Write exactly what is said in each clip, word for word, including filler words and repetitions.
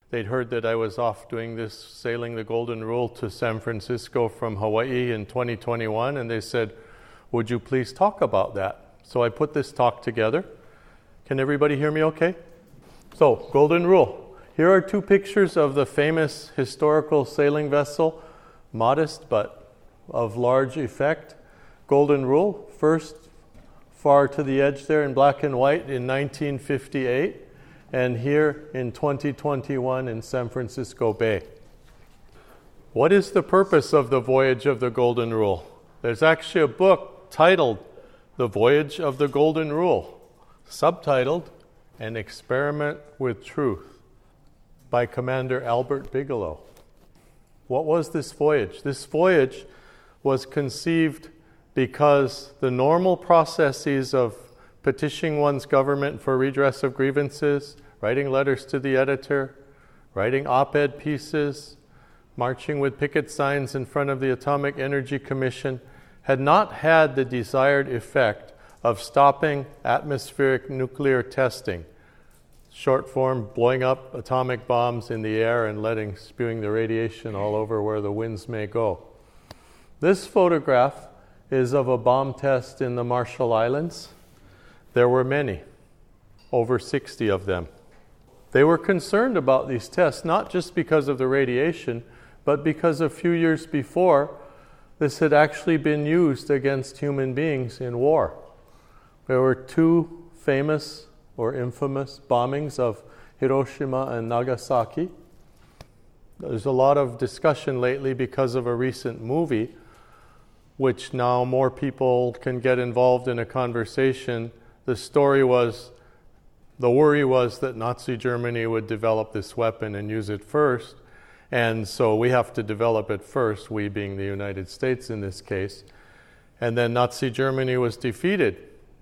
They'd heard that I was off doing this, sailing the Golden Rule to San Francisco from Hawaii in twenty twenty-one, and they said, would you please talk about that? So I put this talk together. Can everybody hear me okay? So, Golden Rule. Here are two pictures of the famous historical sailing vessel, modest but of large effect. Golden Rule, first far to the edge there in black and white in nineteen fifty-eight. And here in twenty twenty-one in San Francisco Bay. What is the purpose of the Voyage of the Golden Rule? There's actually a book titled The Voyage of the Golden Rule, subtitled An Experiment with Truth by Commander Albert Bigelow. What was this voyage? This voyage was conceived because the normal processes of petitioning one's government for redress of grievances, writing letters to the editor, writing op-ed pieces, marching with picket signs in front of the Atomic Energy Commission had not had the desired effect of stopping atmospheric nuclear testing, short form, blowing up atomic bombs in the air and letting, spewing the radiation all over where the winds may go. This photograph is of a bomb test in the Marshall Islands. There were many, over sixty of them. They were concerned about these tests, not just because of the radiation, but because a few years before, this had actually been used against human beings in war. There were two famous or infamous bombings of Hiroshima and Nagasaki. There's a lot of discussion lately because of a recent movie, which now more people can get involved in a conversation. The story was, the worry was that Nazi Germany would develop this weapon and use it first, and so we have to develop it first, we being the United States in this case, and then Nazi Germany was defeated.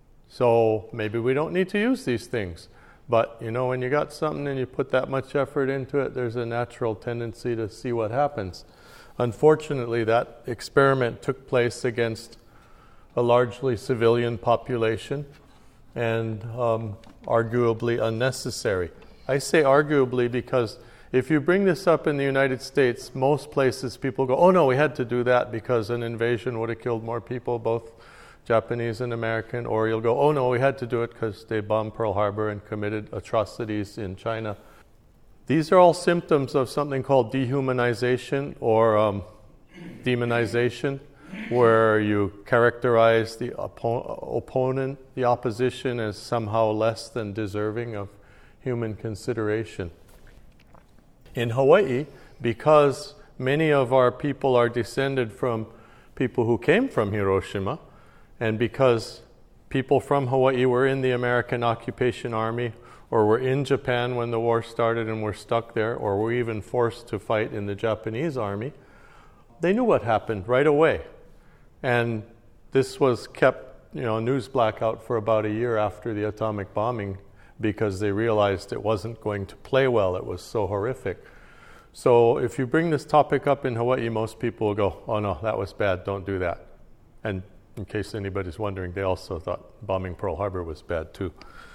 So maybe we don't need to use these things. But, you know, when you got something and you put that much effort into it, there's a natural tendency to see what happens. Unfortunately, that experiment took place against a largely civilian population, and um, arguably unnecessary. I say arguably because if you bring this up in the United States, most places people go, oh no, we had to do that because an invasion would have killed more people, both Japanese and American, or you'll go, oh no, we had to do it because they bombed Pearl Harbor and committed atrocities in China. These are all symptoms of something called dehumanization or um, demonization, where you characterize the oppo- opponent, the opposition, as somehow less than deserving of human consideration. In Hawaii, because many of our people are descended from people who came from Hiroshima, and because people from Hawaii were in the American Occupation Army, or were in Japan when the war started and were stuck there, or were even forced to fight in the Japanese army, they knew what happened right away. And this was kept, you know, news blackout for about a year after the atomic bombing because they realized it wasn't going to play well. It was so horrific. So if you bring this topic up in Hawaii, most people will go, oh no, that was bad, don't do that. And in case anybody's wondering, they also thought bombing Pearl Harbor was bad too.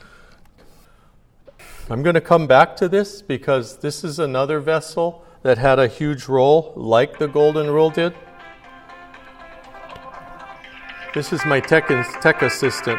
I'm going to come back to this because this is another vessel that had a huge role like the Golden Rule did. This is my tech, tech assistant.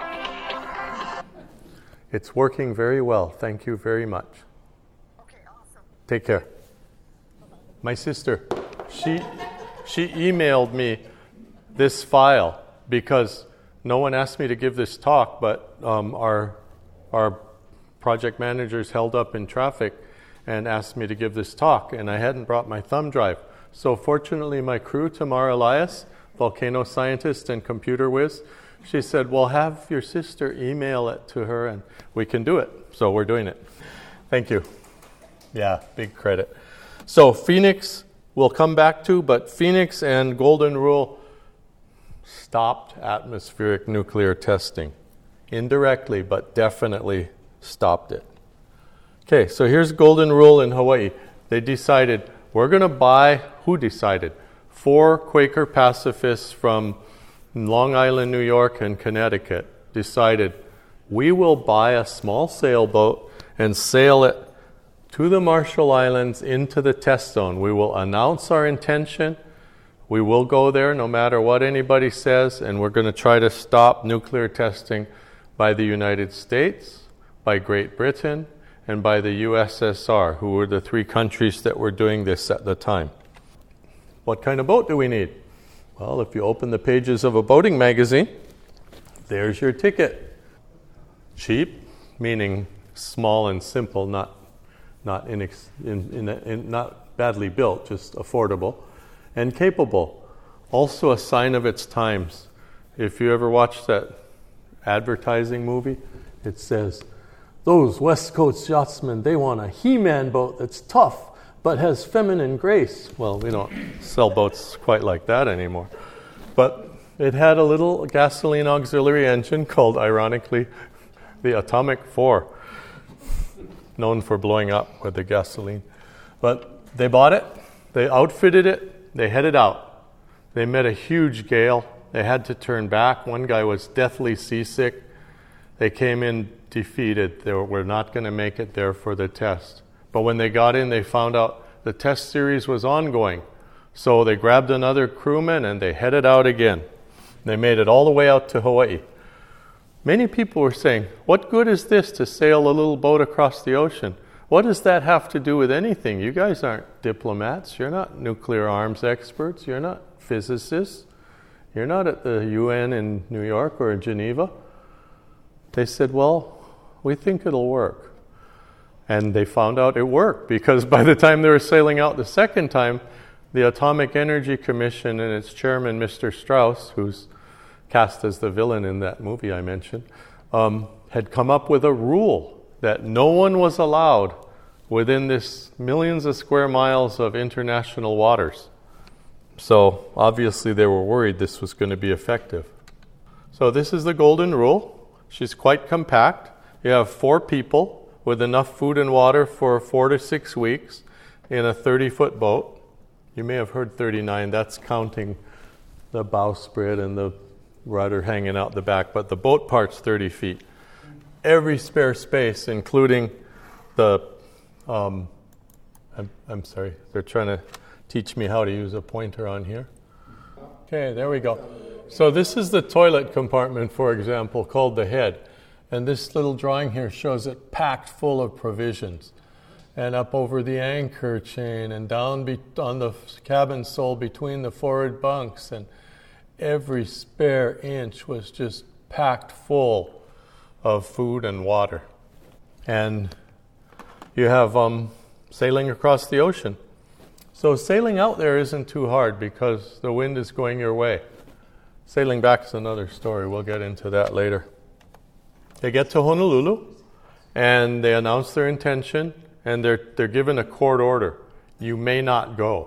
It's working very well. Thank you very much. Okay, awesome. Take care. My sister, she she emailed me this file because no one asked me to give this talk, but um, our our project managers held up in traffic and asked me to give this talk, and I hadn't brought my thumb drive. So fortunately, my crew, Tamar Elias, volcano scientist and computer whiz, she said, well, have your sister email it to her and we can do it. So we're doing it. Thank you. Yeah, big credit. So Phoenix we'll come back to, but Phoenix and Golden Rule stopped atmospheric nuclear testing. Indirectly, but definitely stopped it. Okay, so here's Golden Rule in Hawaii. They decided, we're going to buy, who decided? Four Quaker pacifists from Long Island, New York, and Connecticut decided, we will buy a small sailboat and sail it to the Marshall Islands into the test zone. We will announce our intention. We will go there no matter what anybody says, and we're going to try to stop nuclear testing by the United States, by Great Britain, and by the U S S R, who were the three countries that were doing this at the time. What kind of boat do we need? Well, if you open the pages of a boating magazine, there's your ticket. Cheap, meaning small and simple, not not inex- in, in, in, not badly built, just affordable, and capable. Also a sign of its times. If you ever watch that advertising movie, it says, those West Coast yachtsmen, they want a He-Man boat that's tough but has feminine grace. Well, we don't sell boats quite like that anymore. But it had a little gasoline auxiliary engine called, ironically, the Atomic Four, known for blowing up with the gasoline. But they bought it, they outfitted it, they headed out. They met a huge gale. They had to turn back. One guy was deathly seasick. They came in defeated. They were not going to make it there for the test. But when they got in, they found out the test series was ongoing. So they grabbed another crewman and they headed out again. They made it all the way out to Hawaii. Many people were saying, what good is this to sail a little boat across the ocean? What does that have to do with anything? You guys aren't diplomats. You're not nuclear arms experts. You're not physicists. You're not at the U N in New York or in Geneva. They said, well, we think it'll work. And they found out it worked, because by the time they were sailing out the second time, the Atomic Energy Commission and its chairman, Mister Strauss, who's cast as the villain in that movie I mentioned, um, had come up with a rule that no one was allowed within this millions of square miles of international waters. So obviously they were worried this was going to be effective. So this is the golden rule. She's quite compact. You have four people with enough food and water for four to six weeks in a thirty-foot boat. You may have heard thirty-nine. That's counting the bowsprit and the rudder hanging out the back, but the boat part's thirty feet. Every spare space, including the, um, I'm, I'm sorry, they're trying to teach me how to use a pointer on here. Okay, there we go. So this is the toilet compartment, for example, called the head. And this little drawing here shows it packed full of provisions. And up over the anchor chain and down be- on the cabin sole between the forward bunks, and every spare inch was just packed full of food and water. And you have um, sailing across the ocean. So sailing out there isn't too hard because the wind is going your way. Sailing back is another story. We'll get into that later. They get to Honolulu, and they announce their intention, and they're they're given a court order. You may not go.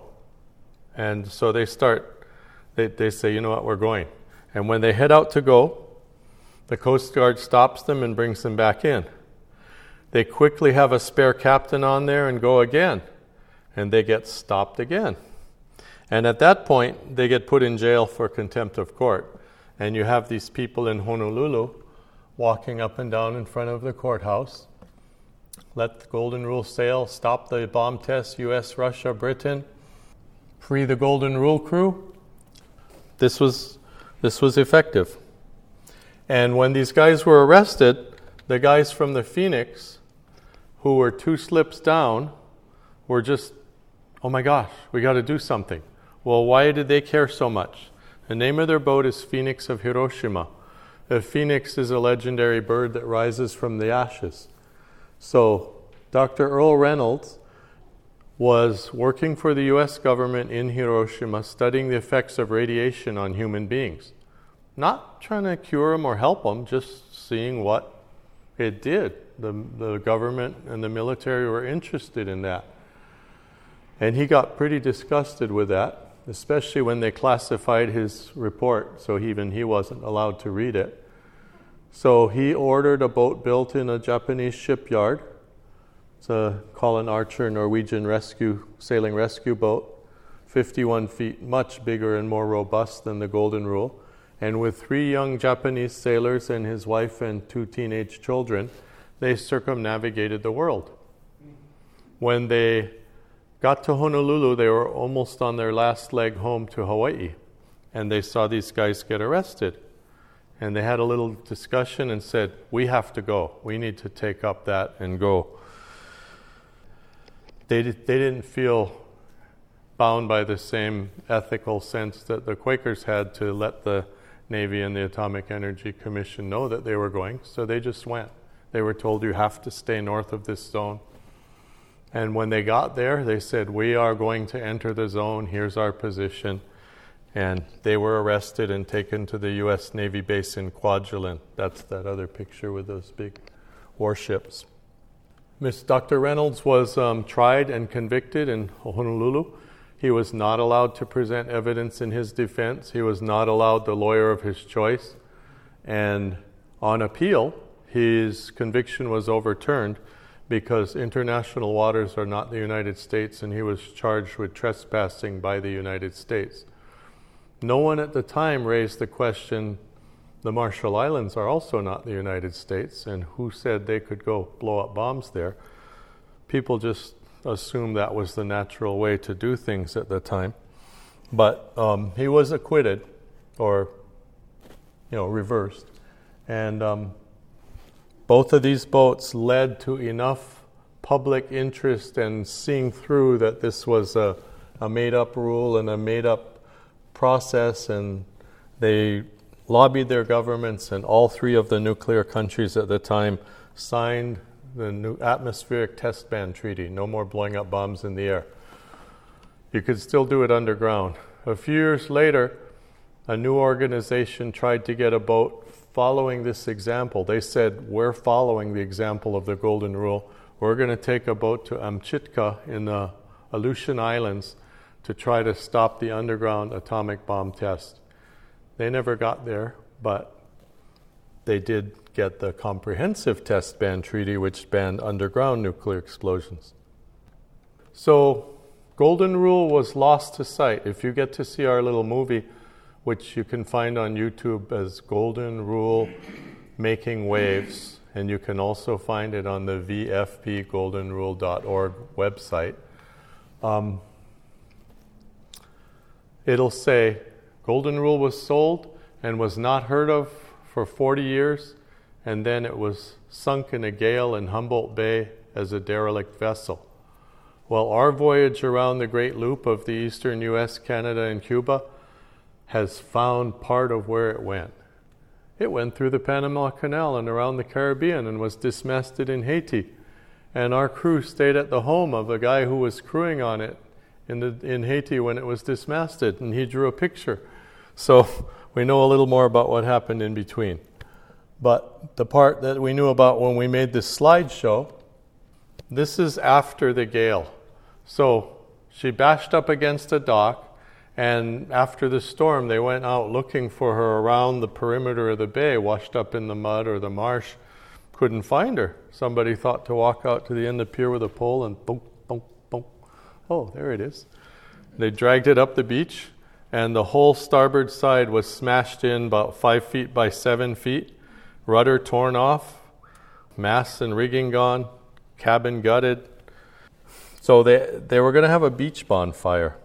And so they start, they, they say, you know what, we're going. And when they head out to go, the Coast Guard stops them and brings them back in. They quickly have a spare captain on there and go again. And they get stopped again. And at that point, they get put in jail for contempt of court. And you have these people in Honolulu walking up and down in front of the courthouse. Let the Golden Rule sail, stop the bomb tests, U S, Russia, Britain, free the Golden Rule crew. This was, this was effective. And when these guys were arrested, the guys from the Phoenix, who were two slips down, were just, oh my gosh, we got to do something. Well, why did they care so much? The name of their boat is Phoenix of Hiroshima. The phoenix is a legendary bird that rises from the ashes. So Doctor Earl Reynolds was working for the U S government in Hiroshima, studying the effects of radiation on human beings. Not trying to cure them or help them, just seeing what it did. The, the government and the military were interested in that. And he got pretty disgusted with that, especially when they classified his report, so even he wasn't allowed to read it. So he ordered a boat built in a Japanese shipyard. It's a Colin Archer Norwegian rescue sailing rescue boat, fifty-one feet, much bigger and more robust than the Golden Rule. And with three young Japanese sailors and his wife and two teenage children, they circumnavigated the world. When they got to Honolulu, they were almost on their last leg home to Hawaii, and they saw these guys get arrested. And they had a little discussion and said, we have to go. We need to take up that and go. They, did, they didn't feel bound by the same ethical sense that the Quakers had to let the Navy and the Atomic Energy Commission know that they were going, so they just went. They were told, you have to stay north of this zone. And when they got there, they said, we are going to enter the zone, here's our position. And they were arrested and taken to the U S Navy base in Kwajalein. That's that other picture with those big warships. Miss Doctor Reynolds was um, tried and convicted in Honolulu. He was not allowed to present evidence in his defense. He was not allowed the lawyer of his choice. And on appeal, his conviction was overturned because international waters are not the United States, and he was charged with trespassing by the United States. No one at the time raised the question, the Marshall Islands are also not the United States, and who said they could go blow up bombs there? People just assumed that was the natural way to do things at the time. But um, he was acquitted, or, you know, reversed. And um, both of these boats led to enough public interest and seeing through that this was a, a made-up rule and a made-up process, and they lobbied their governments, and all three of the nuclear countries at the time signed the new Atmospheric Test Ban Treaty. No more blowing up bombs in the air. You could still do it underground. A few years later, a new organization tried to get a boat following this example. They said, we're following the example of the Golden Rule. We're going to take a boat to Amchitka in the Aleutian Islands to try to stop the underground atomic bomb test. They never got there, but they did get the Comprehensive Test Ban Treaty, which banned underground nuclear explosions. So, Golden Rule was lost to sight. If you get to see our little movie, which you can find on YouTube as Golden Rule Making Waves, and you can also find it on the v f p golden rule dot org website, um, it'll say, Golden Rule was sold and was not heard of for forty years, and then it was sunk in a gale in Humboldt Bay as a derelict vessel. Well, our voyage around the Great Loop of the eastern U S, Canada, and Cuba has found part of where it went. It went through the Panama Canal and around the Caribbean and was dismasted in Haiti. And our crew stayed at the home of a guy who was crewing on it in the in Haiti when it was dismasted, and he drew a picture. So we know a little more about what happened in between. But the part that we knew about when we made this slideshow, this is after the gale. So she bashed up against a dock, and after the storm, they went out looking for her around the perimeter of the bay, washed up in the mud or the marsh. Couldn't find her. Somebody thought to walk out to the end of the pier with a pole and boom, boom, boom. Oh, there it is. They dragged it up the beach, and the whole starboard side was smashed in about five feet by seven feet. Rudder torn off, masts and rigging gone, cabin gutted. So they they were going to have a beach bonfire.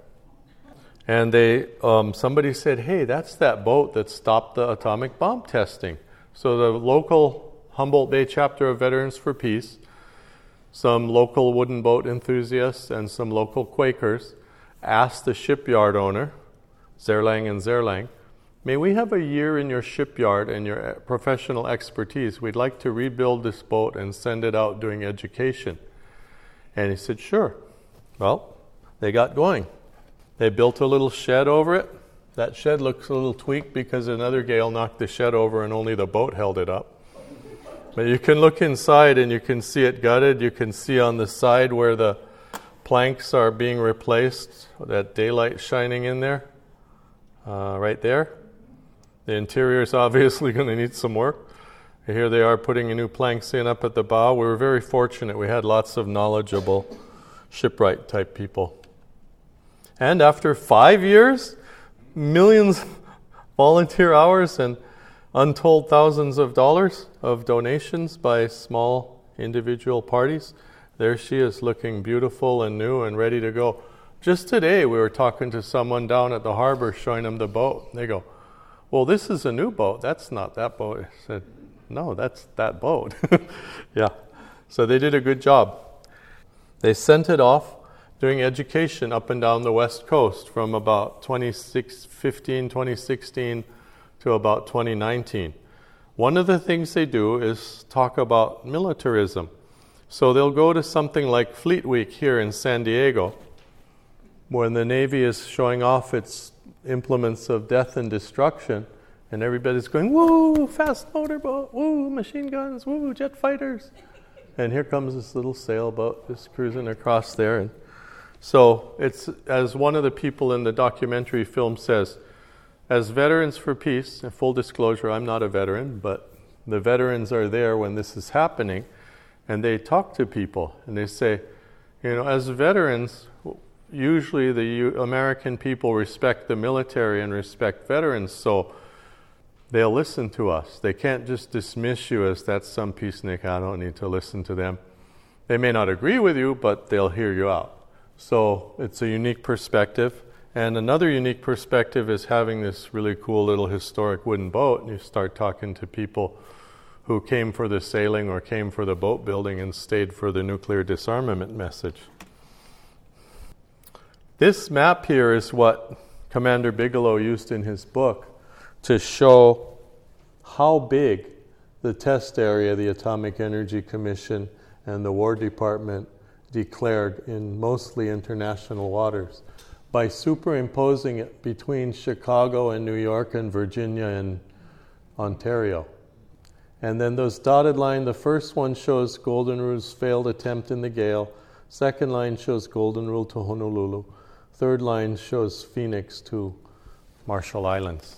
And they um, somebody said, hey, that's that boat that stopped the atomic bomb testing. So the local Humboldt Bay chapter of Veterans for Peace, some local wooden boat enthusiasts, and some local Quakers asked the shipyard owner, Zerlang and Zerlang, may we have a year in your shipyard and your professional expertise? We'd like to rebuild this boat and send it out doing education. And he said, sure. Well, they got going. They built a little shed over it. That shed looks a little tweaked because another gale knocked the shed over and only the boat held it up. But you can look inside and you can see it gutted. You can see on the side where the planks are being replaced, that daylight shining in there, uh, right there. The interior is obviously going to need some work. Here they are putting a new planks in up at the bow. We were very fortunate. We had lots of knowledgeable shipwright type people. And after five years, millions volunteer hours and untold thousands of dollars of donations by small individual parties, There she is, looking beautiful and new and ready to go. Just today, we were talking to someone down at the harbor, showing them the boat. They go, well, this is a new boat. That's not that boat. I said, no, that's that boat. Yeah. So they did a good job. They sent it off doing education up and down the West Coast from about twenty fifteen, twenty sixteen to about twenty nineteen. One of the things they do is talk about militarism. So they'll go to something like Fleet Week here in San Diego, when the Navy is showing off its implements of death and destruction, and everybody's going, woo, fast motorboat, woo, machine guns, woo, jet fighters. And here comes this little sailboat just cruising across there. And so it's, as one of the people in the documentary film says, as veterans for peace, and full disclosure, I'm not a veteran, but the veterans are there when this is happening, and they talk to people, and they say, you know, as veterans, usually the U- American people respect the military and respect veterans, so they'll listen to us. They can't just dismiss you as that's some peacenik, I don't need to listen to them. They may not agree with you, but they'll hear you out. So it's a unique perspective. And another unique perspective is having this really cool little historic wooden boat, and you start talking to people who came for the sailing or came for the boat building and stayed for the nuclear disarmament message. This map here is what Commander Bigelow used in his book to show how big the test area the Atomic Energy Commission and the War Department declared in mostly international waters by superimposing it between Chicago and New York and Virginia and Ontario. And then those dotted lines, the first one shows Golden Rule's failed attempt in the Gale, second line shows Golden Rule to Honolulu, third line shows Phoenix to Marshall Islands.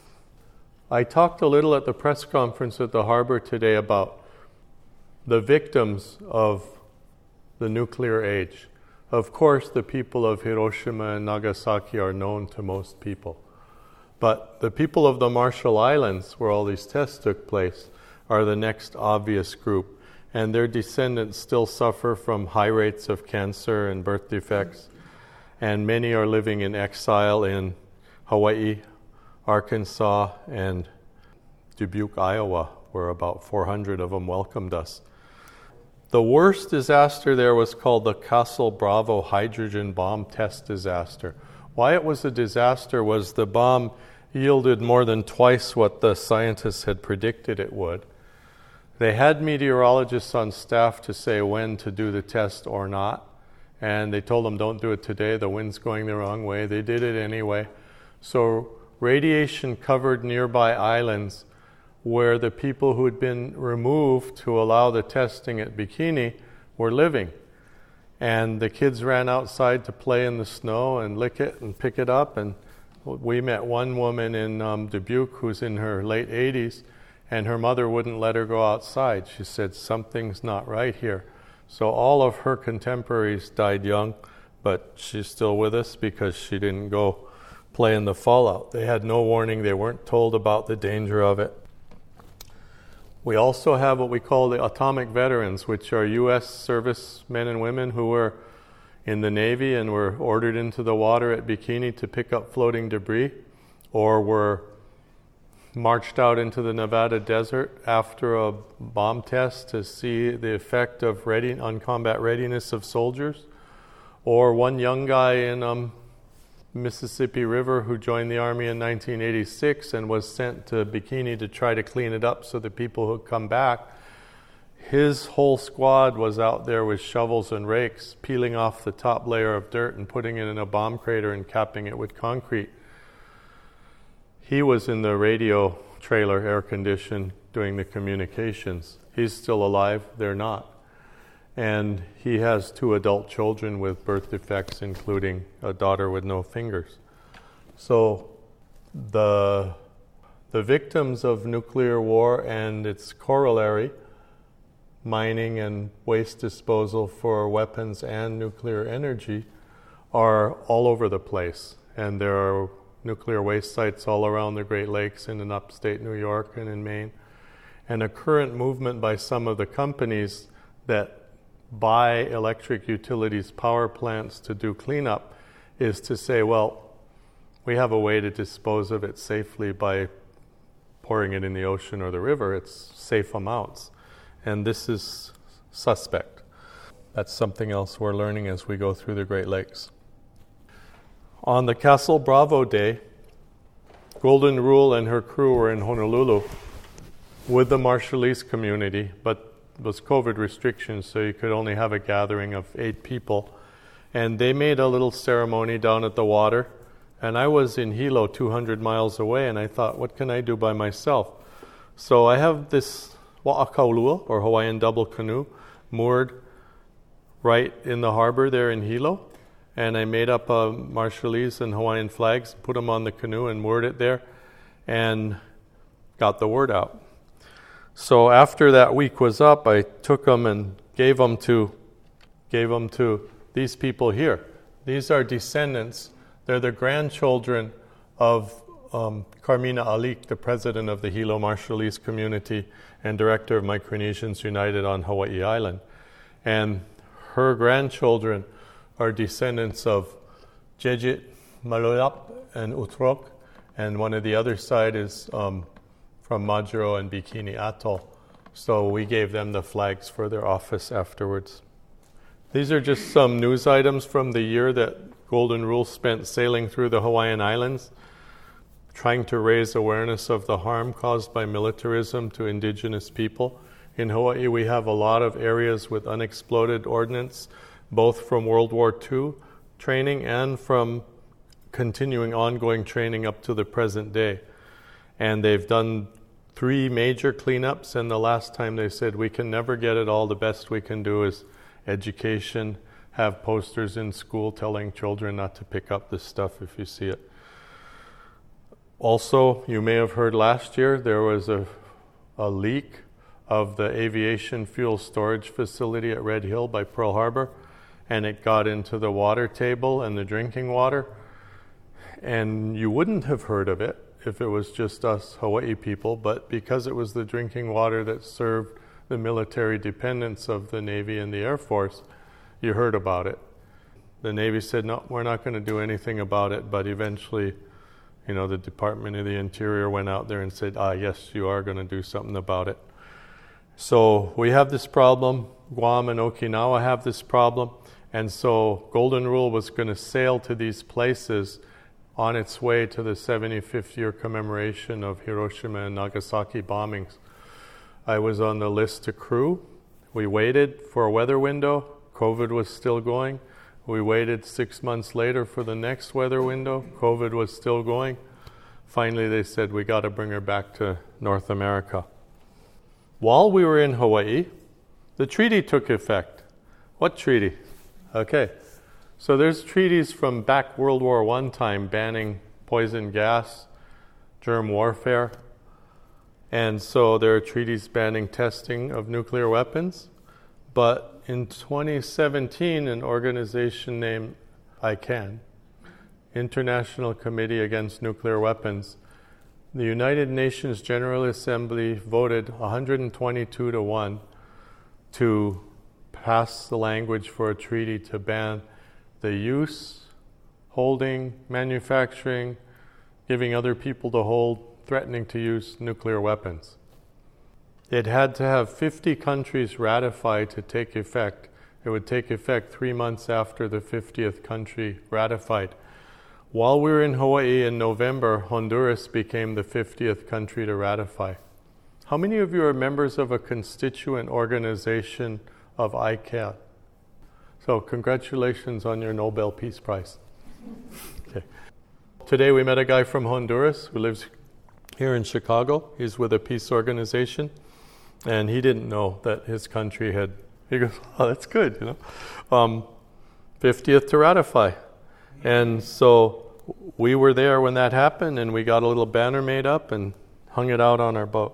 I talked a little at the press conference at the harbor today about the victims of the nuclear age. Of course, the people of Hiroshima and Nagasaki are known to most people. But the people of the Marshall Islands, where all these tests took place, are the next obvious group. And their descendants still suffer from high rates of cancer and birth defects. And many are living in exile in Hawaii, Arkansas, and Dubuque, Iowa, where about four hundred of them welcomed us. The worst disaster there was called the Castle Bravo hydrogen bomb test disaster. Why it was a disaster was the bomb yielded more than twice what the scientists had predicted it would. They had meteorologists on staff to say when to do the test or not, and they told them don't do it today, the wind's going the wrong way. They did it anyway. So radiation covered nearby islands where the people who had been removed to allow the testing at Bikini were living. And the kids ran outside to play in the snow and lick it and pick it up. And we met one woman in um, Dubuque who's in her late eighties, and her mother wouldn't let her go outside. She said, something's not right here. So all of her contemporaries died young, but she's still with us because she didn't go play in the fallout. They had no warning. They weren't told about the danger of it. We also have what we call the atomic veterans, which are U S service men and women who were in the Navy and were ordered into the water at Bikini to pick up floating debris, or were marched out into the Nevada desert after a bomb test to see the effect of ready, on combat readiness of soldiers, or one young guy in um, Mississippi River who joined the Army in nineteen eighty-six and was sent to Bikini to try to clean it up so the people who'd come back. His whole squad was out there with shovels and rakes, peeling off the top layer of dirt and putting it in a bomb crater and capping it with concrete. He was in the radio trailer, air-conditioned, doing the communications. He's still alive, they're not. And he has two adult children with birth defects, including a daughter with no fingers. So the, the victims of nuclear war and its corollary, mining and waste disposal for weapons and nuclear energy, are all over the place. And there are nuclear waste sites all around the Great Lakes and in upstate New York and in Maine. And a current movement by some of the companies that buy electric utilities power plants to do cleanup is to say, well, we have a way to dispose of it safely by pouring it in the ocean or the river. It's safe amounts. And this is suspect. That's something else we're learning as we go through the Great Lakes. On the Castle Bravo Day, Golden Rule and her crew were in Honolulu with the Marshallese community, but it was COVID restrictions, so you could only have a gathering of eight people. And they made a little ceremony down at the water. And I was in Hilo, two hundred miles away, and I thought, what can I do by myself? So I have this wa'akaulua, or Hawaiian double canoe, moored right in the harbor there in Hilo. And I made up uh, Marshallese and Hawaiian flags, put them on the canoe and moored it there, and got the word out. So after that week was up, I took them and gave them to, gave them to these people here. These are descendants. They're the grandchildren of um, Carmina Alik, the president of the Hilo Marshallese community and director of Micronesians United on Hawaii Island. And her grandchildren are descendants of Jejit, Malolap, and Utrok, and one of the other side is um, from Majuro and Bikini Atoll. So we gave them the flags for their office afterwards. These are just some news items from the year that Golden Rule spent sailing through the Hawaiian Islands, trying to raise awareness of the harm caused by militarism to indigenous people. In Hawaii, we have a lot of areas with unexploded ordnance, both from World War Two training and from continuing ongoing training up to the present day. And they've done three major cleanups, and the last time they said, we can never get it all. The best we can do is education, have posters in school telling children not to pick up this stuff if you see it. Also, you may have heard last year there was a, a leak of the aviation fuel storage facility at Red Hill by Pearl Harbor, and it got into the water table and the drinking water. And you wouldn't have heard of it if it was just us Hawaii people, but because it was the drinking water that served the military dependents of the Navy and the Air Force, you heard about it. The Navy said, no, we're not going to do anything about it, but eventually, you know, the Department of the Interior went out there and said, ah, yes, you are going to do something about it. So we have this problem. Guam and Okinawa have this problem. And so Golden Rule was going to sail to these places on its way to the seventy-fifth year commemoration of Hiroshima and Nagasaki bombings. I was on the list to crew. We waited for a weather window. COVID was still going. We waited six months later for the next weather window. COVID was still going. Finally, they said, we got to bring her back to North America. While we were in Hawaii, the treaty took effect. What treaty? Okay. So there's treaties from back World War One time banning poison gas, germ warfare. And so there are treaties banning testing of nuclear weapons. But in twenty seventeen, an organization named I CAN, International Committee Against Nuclear Weapons, the United Nations General Assembly voted one hundred twenty-two to one to pass the language for a treaty to ban the use, holding, manufacturing, giving other people to hold, threatening to use nuclear weapons. It had to have fifty countries ratify to take effect. It would take effect three months after the fiftieth country ratified. While we were in Hawaii in November, Honduras became the fiftieth country to ratify. How many of you are members of a constituent organization of I CAN? So congratulations on your Nobel Peace Prize. Okay. Today we met a guy from Honduras who lives here in Chicago. He's with a peace organization. And he didn't know that his country had, he goes, oh, that's good, you know. Um, fiftieth to ratify. And so we were there when that happened, and we got a little banner made up and hung it out on our boat.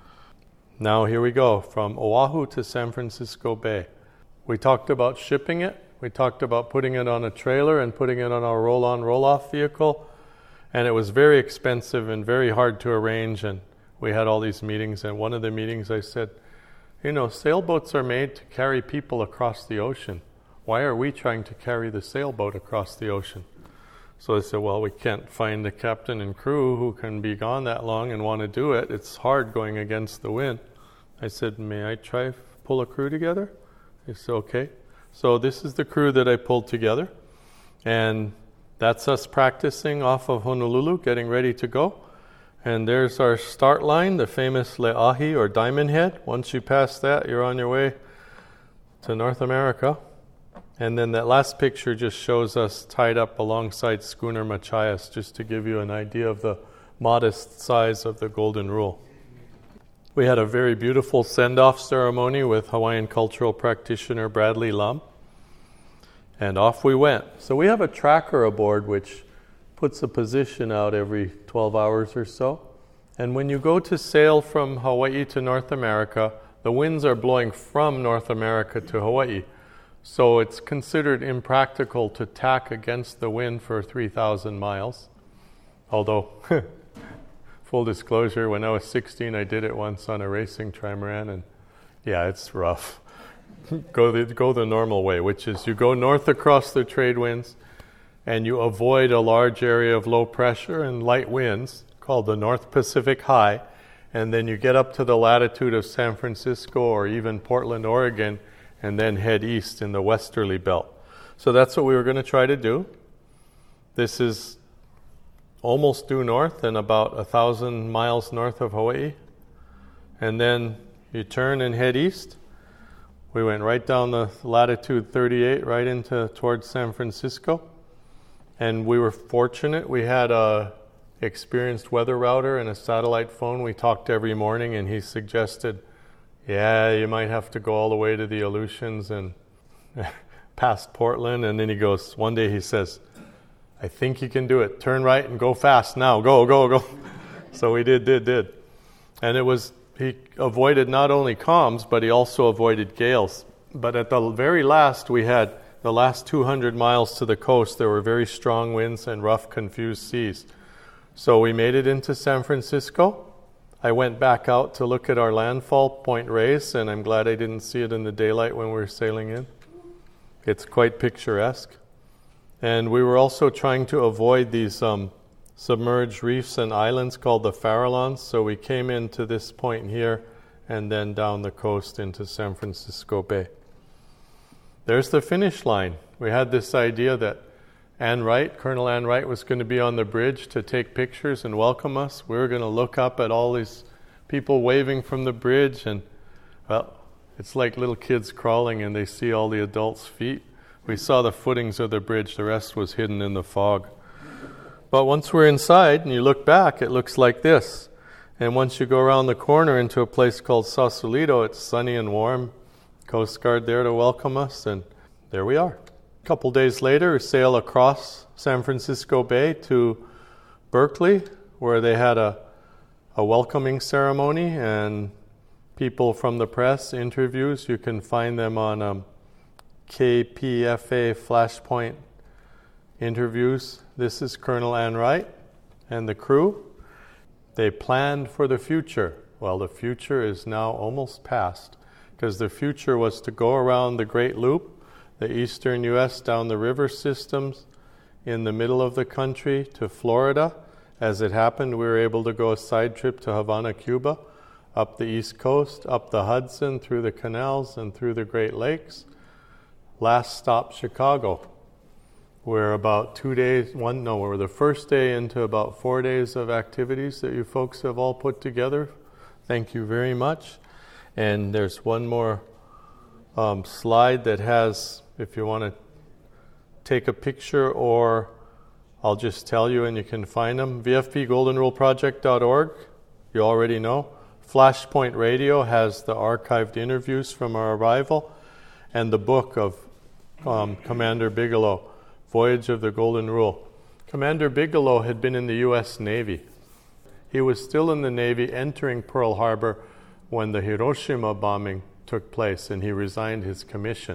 Now here we go, from Oahu to San Francisco Bay. We talked about shipping it. We talked about putting it on a trailer and putting it on our roll-on, roll-off vehicle. And it was very expensive and very hard to arrange, and we had all these meetings, and one of the meetings I said, you know, sailboats are made to carry people across the ocean. Why are we trying to carry the sailboat across the ocean? So they said, well, we can't find the captain and crew who can be gone that long and want to do it. It's hard going against the wind. I said, may I try to pull a crew together? They said, okay. So this is the crew that I pulled together. And that's us practicing off of Honolulu, getting ready to go. And there's our start line, the famous Leahi or Diamond Head. Once you pass that, you're on your way to North America. And then that last picture just shows us tied up alongside schooner Machias, just to give you an idea of the modest size of the Golden Rule. We had a very beautiful send-off ceremony with Hawaiian cultural practitioner Bradley Lum. And off we went. So we have a tracker aboard which puts a position out every twelve hours or so. And when you go to sail from Hawaii to North America, the winds are blowing from North America to Hawaii. So it's considered impractical to tack against the wind for three thousand miles. Although, full disclosure, when I was sixteen, I did it once on a racing trimaran, and yeah, it's rough. go, the, go the normal way, which is you go north across the trade winds, and you avoid a large area of low pressure and light winds, called the North Pacific High, and then you get up to the latitude of San Francisco or even Portland, Oregon, and then head east in the westerly belt. So that's what we were going to try to do. This is almost due north and about a thousand miles north of Hawaii. And then you turn and head east. We went right down the latitude thirty-eight, right into towards San Francisco. And we were fortunate. We had a experienced weather router and a satellite phone. We talked every morning, and he suggested, yeah, you might have to go all the way to the Aleutians and past Portland. And then he goes, one day he says, I think you can do it. Turn right and go fast now. Go, go, go. So we did, did, did. And it was, he avoided not only calms, but he also avoided gales. But at the very last, we had the last two hundred miles to the coast. There were very strong winds and rough, confused seas. So we made it into San Francisco. I went back out to look at our landfall, Point Reyes, and I'm glad I didn't see it in the daylight when we were sailing in. It's quite picturesque. And we were also trying to avoid these um, submerged reefs and islands called the Farallones. So we came into this point here and then down the coast into San Francisco Bay. There's the finish line. We had this idea that Ann Wright, Colonel Ann Wright, was going to be on the bridge to take pictures and welcome us. We were going to look up at all these people waving from the bridge, and, well, it's like little kids crawling and they see all the adults' feet. We saw the footings of the bridge. The rest was hidden in the fog. But once we're inside and you look back, it looks like this. And once you go around the corner into a place called Sausalito, it's sunny and warm. Coast Guard there to welcome us, and there we are. A couple days later, we sail across San Francisco Bay to Berkeley, where they had a, a welcoming ceremony and people from the press, interviews. You can find them on um, K P F A Flashpoint interviews. This is Colonel Ann Wright and the crew. They planned for the future. Well, the future is now almost past, because the future was to go around the Great Loop, the eastern U S down the river systems in the middle of the country to Florida. As it happened, we were able to go a side trip to Havana, Cuba, up the East Coast, up the Hudson, through the canals and through the Great Lakes. Last stop, Chicago. We're about two days, one, no, we're the first day into about four days of activities that you folks have all put together. Thank you very much. And there's one more um, slide that has, if you want to take a picture, or I'll just tell you and you can find them. V F P golden rule project dot org, you already know. Flashpoint Radio has the archived interviews from our arrival, and the book of um, Commander Bigelow, Voyage of the Golden Rule. Commander Bigelow had been in the U S Navy. He was still in the Navy entering Pearl Harbor when the Hiroshima bombing took place, and he resigned his commission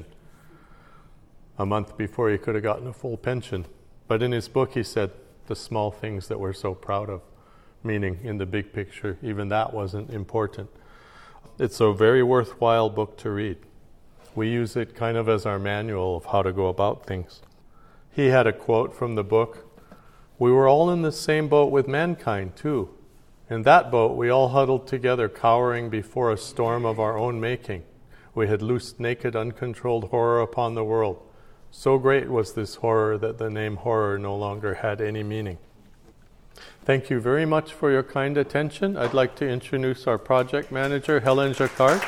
a month before he could have gotten a full pension. But in his book he said the small things that we're so proud of, meaning in the big picture, even that wasn't important. It's a very worthwhile book to read. We use it kind of as our manual of how to go about things. He had a quote from the book, "We were all in the same boat with mankind, too. In that boat, we all huddled together, cowering before a storm of our own making. We had loosed naked, uncontrolled horror upon the world. So great was this horror that the name horror no longer had any meaning." Thank you very much for your kind attention. I'd like to introduce our project manager, Helen Jacquard.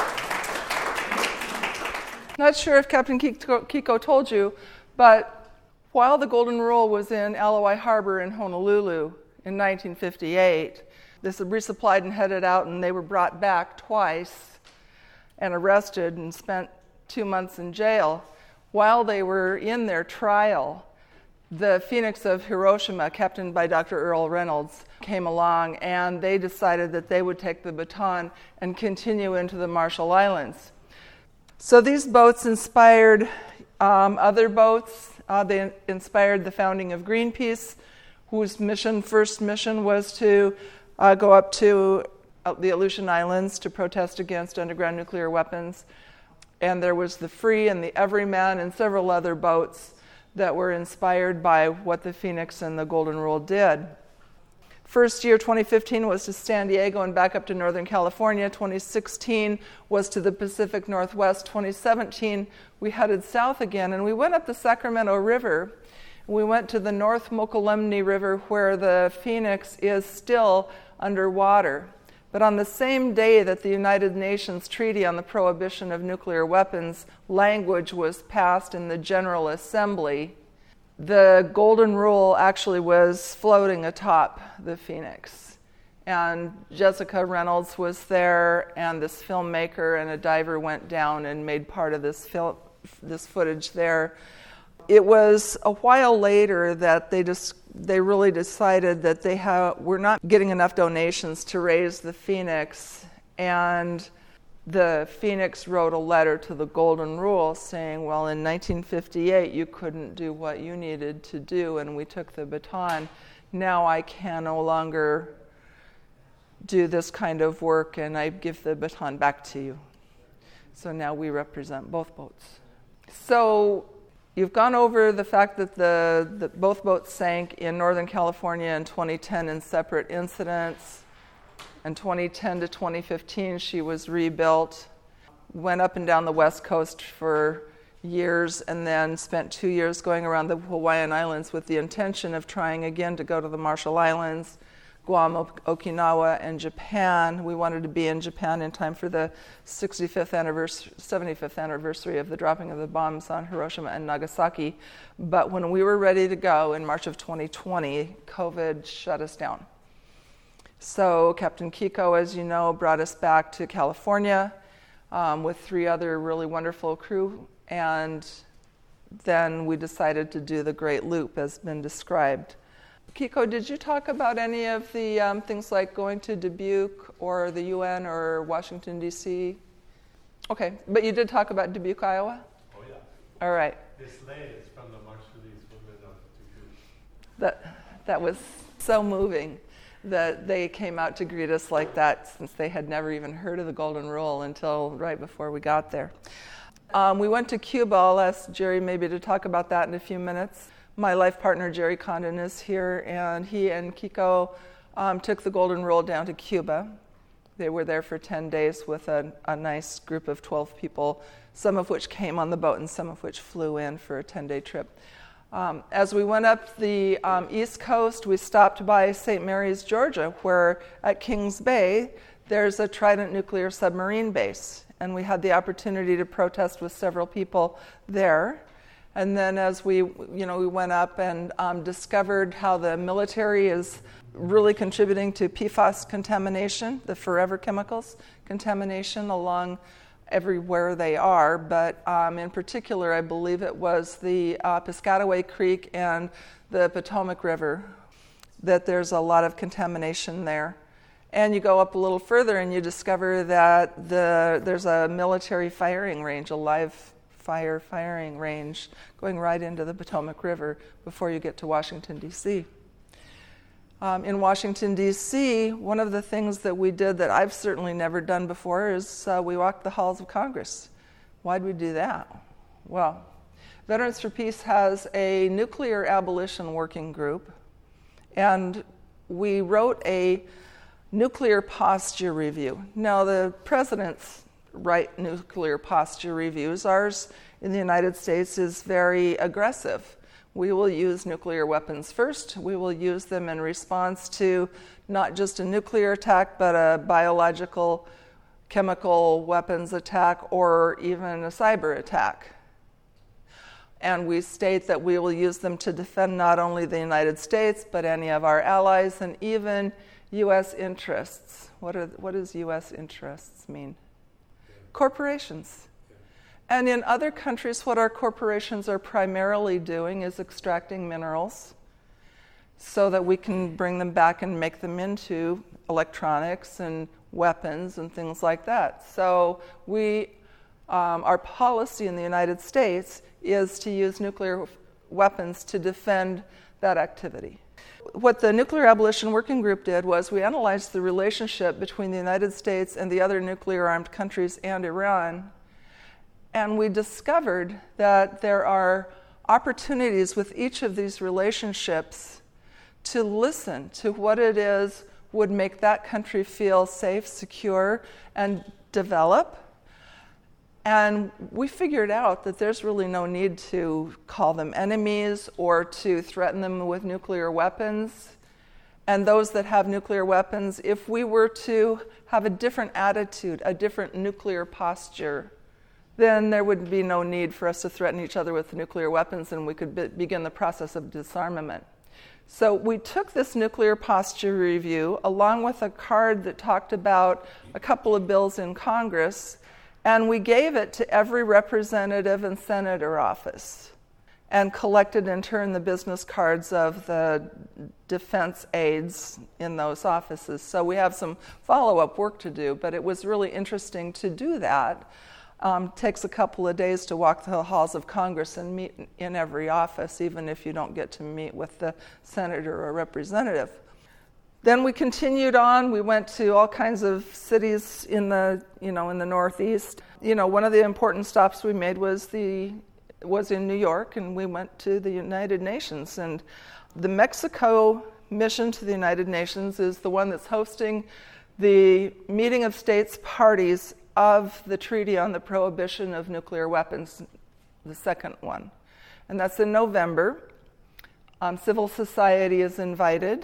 Not sure if Captain Kiko, Kiko told you, but while the Golden Rule was in Alawai Harbor in Honolulu in nineteen fifty-eight, this was resupplied and headed out, and they were brought back twice and arrested and spent two months in jail. While they were in their trial, the Phoenix of Hiroshima, captained by Doctor Earl Reynolds, came along, and they decided that they would take the baton and continue into the Marshall Islands. So these boats inspired um, other boats. Uh, they inspired the founding of Greenpeace, whose mission, first mission, was to uh, go up to uh, the Aleutian Islands to protest against underground nuclear weapons. And there was the Free and the Everyman and several other boats that were inspired by what the Phoenix and the Golden Rule did. First year, twenty fifteen, was to San Diego and back up to Northern California. twenty sixteen was to the Pacific Northwest. twenty seventeen, we headed south again, and we went up the Sacramento River. We went to the North Mokelumne River, where the Phoenix is still underwater. But on the same day that the United Nations Treaty on the Prohibition of Nuclear Weapons language was passed in the General Assembly, the Golden Rule actually was floating atop the Phoenix. And Jessica Reynolds was there, and this filmmaker and a diver went down and made part of this film, this footage there. It was a while later that they just they really decided that they have, were not getting enough donations to raise the Phoenix, and the Phoenix wrote a letter to the Golden Rule saying, well, in nineteen fifty-eight you couldn't do what you needed to do, and we took the baton. Now I can no longer do this kind of work, and I give the baton back to you. So now we represent both boats. So you've gone over the fact that the, the both boats sank in Northern California in twenty ten in separate incidents. In twenty ten to twenty fifteen, she was rebuilt, went up and down the West Coast for years, and then spent two years going around the Hawaiian Islands with the intention of trying again to go to the Marshall Islands, Guam, Okinawa, and Japan. We wanted to be in Japan in time for the sixty-fifth anniversary, seventy-fifth anniversary of the dropping of the bombs on Hiroshima and Nagasaki. But when we were ready to go in March of twenty twenty, COVID shut us down. So Captain Kiko, as you know, brought us back to California um, with three other really wonderful crew, and then we decided to do the Great Loop, as been described. Kiko, did you talk about any of the um, things like going to Dubuque or the U N or Washington, D C? Okay, but you did talk about Dubuque, Iowa? Oh, yeah. All right. This lane is from the Marshallese women of Dubuque. That, that was so moving that they came out to greet us like that, since they had never even heard of the Golden Rule until right before we got there. Um, we went to Cuba. I'll ask Jerry maybe to talk about that in a few minutes. My life partner, Jerry Condon, is here, and he and Kiko um, took the Golden Rule down to Cuba. They were there for ten days with a, a nice group of twelve people, some of which came on the boat and some of which flew in for a ten-day trip. Um, as we went up the um, East Coast, we stopped by Saint Mary's, Georgia, where at Kings Bay, there's a Trident nuclear submarine base. And we had the opportunity to protest with several people there. And then as we, you know, we went up and um, discovered how the military is really contributing to P FAS contamination, the forever chemicals contamination along everywhere they are, but um, in particular, I believe it was the uh, Piscataway Creek and the Potomac River, that there's a lot of contamination there. And you go up a little further and you discover that the there's a military firing range, a live fire firing range, going right into the Potomac River before you get to Washington, D C Um, in Washington, D C, one of the things that we did that I've certainly never done before is uh, we walked the halls of Congress. Why'd we do that? Well, Veterans for Peace has a nuclear abolition working group, and we wrote a nuclear posture review. Now, the presidents write nuclear posture reviews. Ours in the United States is very aggressive. We will use nuclear weapons first. We will use them in response to not just a nuclear attack, but a biological, chemical weapons attack, or even a cyber attack. And we state that we will use them to defend not only the United States, but any of our allies and even U S interests. What, are, what does U S interests mean? Yeah. Corporations. And in other countries, what our corporations are primarily doing is extracting minerals so that we can bring them back and make them into electronics and weapons and things like that. So we, um, our policy in the United States is to use nuclear weapons to defend that activity. What the Nuclear Abolition Working Group did was we analyzed the relationship between the United States and the other nuclear-armed countries and Iran. And we discovered that there are opportunities with each of these relationships to listen to what it is would make that country feel safe, secure, and develop. And we figured out that there's really no need to call them enemies or to threaten them with nuclear weapons. And those that have nuclear weapons, if we were to have a different attitude, a different nuclear posture, then there would be no need for us to threaten each other with nuclear weapons, and we could be- begin the process of disarmament. So we took this nuclear posture review along with a card that talked about a couple of bills in Congress, and we gave it to every representative and senator office and collected in turn the business cards of the defense aides in those offices. So we have some follow-up work to do, but it was really interesting to do that. Um, takes a couple of days to walk the halls of Congress and meet in every office, even if you don't get to meet with the senator or representative. Then we continued on. We went to all kinds of cities in the, you know, in the Northeast. You know, one of the important stops we made was the was in New York, and we went to the United Nations. And the Mexico mission to the United Nations is the one that's hosting the meeting of states parties of the Treaty on the Prohibition of Nuclear Weapons, the second one. And that's in November. Um, civil society is invited.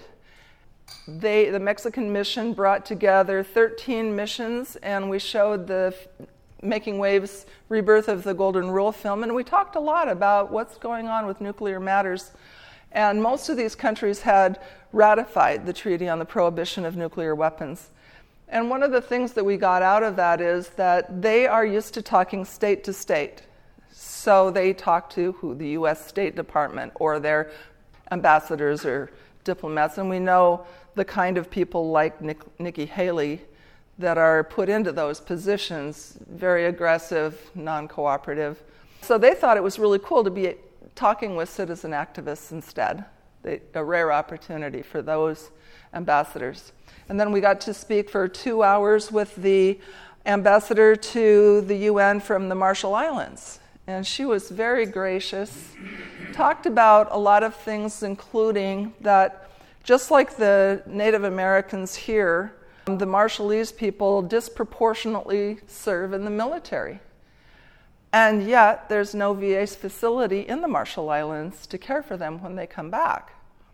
They, the Mexican mission brought together thirteen missions, and we showed the Making Waves Rebirth of the Golden Rule film, and we talked a lot about what's going on with nuclear matters. And most of these countries had ratified the Treaty on the Prohibition of Nuclear Weapons. And one of the things that we got out of that is that they are used to talking state to state. So they talk to who, the U S State Department or their ambassadors or diplomats. And we know the kind of people like Nick, Nikki Haley that are put into those positions, very aggressive, non-cooperative. So they thought it was really cool to be talking with citizen activists instead. They, a rare opportunity for those ambassadors. And then we got to speak for two hours with the ambassador to the U N from the Marshall Islands. And she was very gracious, talked about a lot of things, including that just like the Native Americans here, the Marshallese people disproportionately serve in the military. And yet there's no V A facility in the Marshall Islands to care for them when they come back.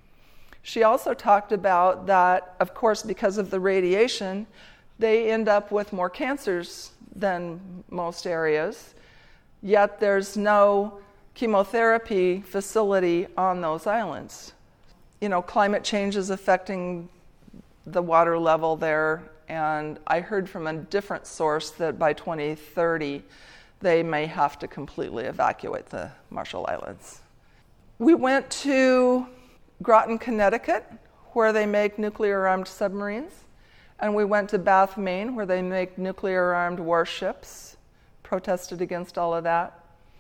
She also talked about that, of course, because of the radiation, they end up with more cancers than most areas, yet there's no chemotherapy facility on those islands. You know, climate change is affecting the water level there, and I heard from a different source that by twenty thirty, they may have to completely evacuate the Marshall Islands. We went to Groton, Connecticut, where they make nuclear-armed submarines. And we went to Bath, Maine, where they make nuclear-armed warships, protested against all of that.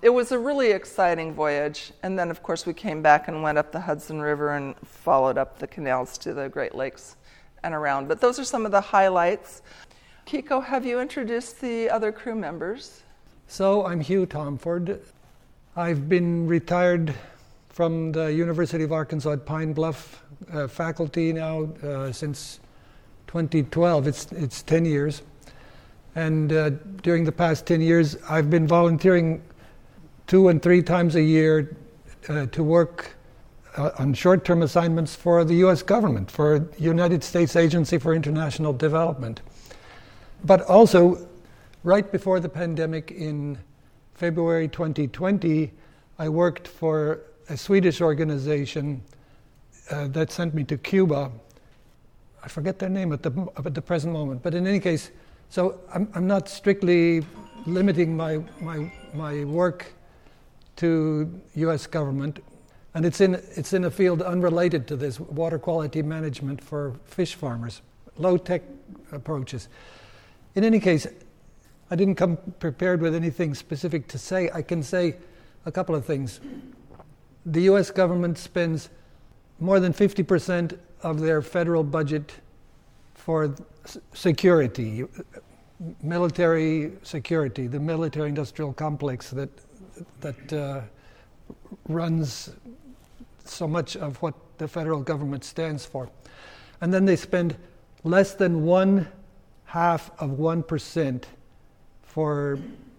It was a really exciting voyage. And then, of course, we came back and went up the Hudson River and followed up the canals to the Great Lakes and around. But those are some of the highlights. Kiko, have you introduced the other crew members? So I'm Hugh Tomford. I've been retired from the University of Arkansas at Pine Bluff uh, faculty now uh, since twenty twelve. It's it's ten years. And uh, during the past ten years, I've been volunteering two and three times a year uh, to work uh, on short-term assignments for the U S government, for the United States Agency for International Development. But also, right before the pandemic in February twenty twenty, I worked for a Swedish organization uh, that sent me to Cuba. I forget their name at the at the present moment, but in any case, so I'm I'm not strictly limiting my my my work to U S government, and it's in it's in a field unrelated to this, water quality management for fish farmers, low tech approaches. In any case, I didn't come prepared with anything specific to say. I can say a couple of things. The U S government spends more than fifty percent of their federal budget for security, military security, the military-industrial complex that that uh, runs so much of what the federal government stands for. And then they spend less than one half of one percent for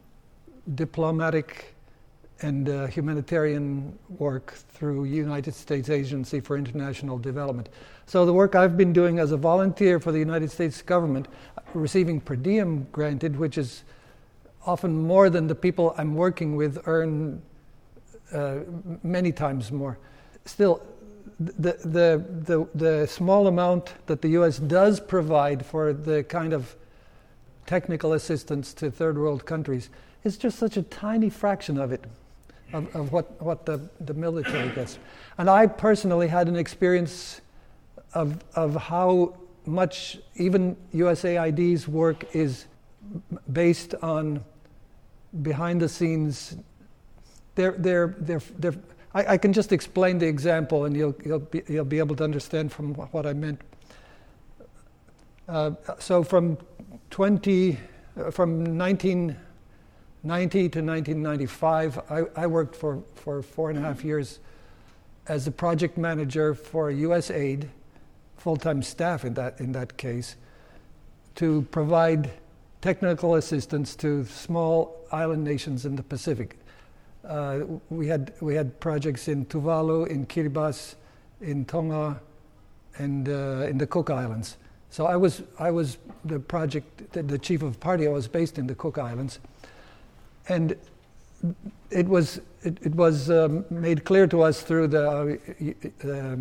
diplomatic and uh, humanitarian work through United States Agency for International Development. So the work I've been doing as a volunteer for the United States government, receiving per diem granted, which is often more than the people I'm working with earn uh, many times more. Still, the, the, the, the small amount that the U S does provide for the kind of technical assistance to third world countries is just such a tiny fraction of it, of, of what, what the, the military gets. And I personally had an experience of, of how much even U S A I D's work is based on behind the scenes. They're, they're, they're, they're, I, I can just explain the example and you'll, you'll, be, you'll be able to understand from what I meant. Uh, so from twenty, uh, from nineteen ninety to nineteen ninety-five, I, I worked for, for four and a half years as a project manager for U S A I D, full-time staff in that in that case, to provide technical assistance to small island nations in the Pacific. Uh, we had we had projects in Tuvalu, in Kiribati, in Tonga, and uh, in the Cook Islands. So I was I was the project the, the chief of party. I was based in the Cook Islands, and it was it, it was um, made clear to us through the uh,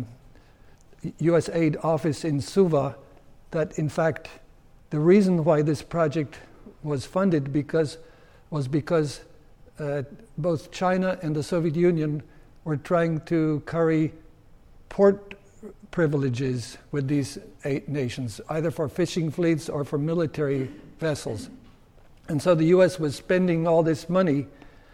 U S A I D office in Suva that in fact the reason why this project was funded because was because uh, both China and the Soviet Union were trying to curry port privileges with these eight nations, either for fishing fleets or for military vessels. And so the U S was spending all this money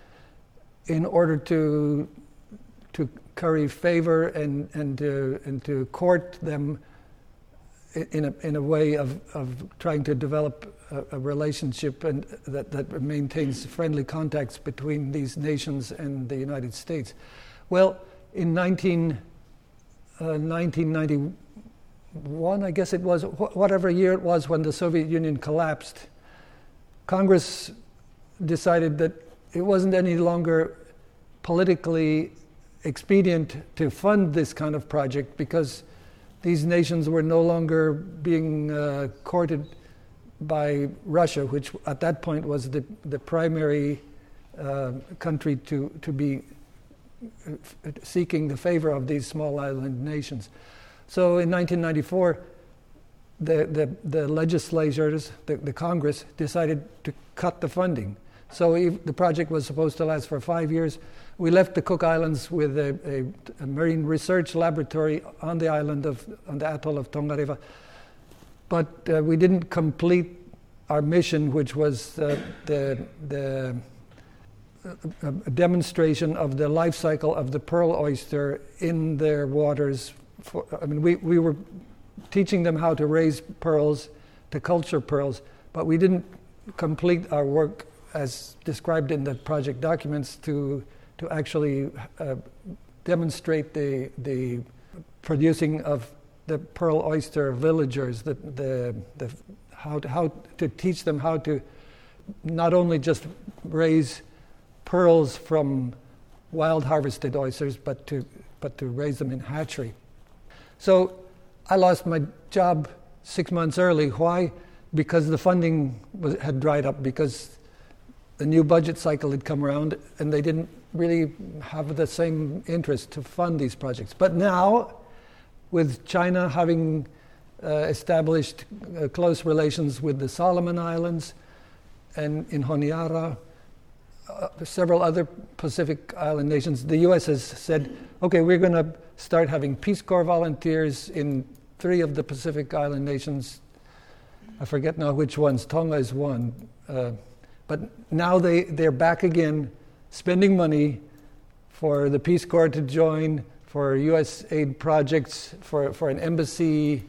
in order to to curry favor and and to and to court them in a in a way of, of trying to develop a, a relationship and that, that maintains friendly contacts between these nations and the United States. Well, in nineteen ninety-one, I guess it was, wh- whatever year it was when the Soviet Union collapsed, Congress decided that it wasn't any longer politically expedient to fund this kind of project because these nations were no longer being uh, courted by Russia, which at that point was the, the primary uh, country to, to be seeking the favor of these small island nations. So in nineteen ninety-four, the, the, the legislators, the, the Congress, decided to cut the funding. So if the project was supposed to last for five years. We left the Cook Islands with a, a, a marine research laboratory on the island of, on the atoll of Tongareva. But uh, we didn't complete our mission, which was uh, the, the a, a demonstration of the life cycle of the pearl oyster in their waters. For, I mean, we, we were teaching them how to raise pearls, to culture pearls, but we didn't complete our work as described in the project documents to to actually uh, demonstrate the the producing of the pearl oyster villagers, the the, the how to, how to teach them how to not only just raise pearls from wild harvested oysters, but to but to raise them in hatchery. So I lost my job six months early. Why? Because the funding was, had dried up, because the new budget cycle had come around and they didn't really have the same interest to fund these projects. But now, with China having uh, established uh, close relations with the Solomon Islands and in Honiara, uh, several other Pacific Island nations, the U S has said, okay, we're going to start having Peace Corps volunteers in three of the Pacific Island nations. I forget now which ones. Tonga is one. Uh, but now they, they're back again, spending money for the Peace Corps to join, for U S aid projects, for, for an embassy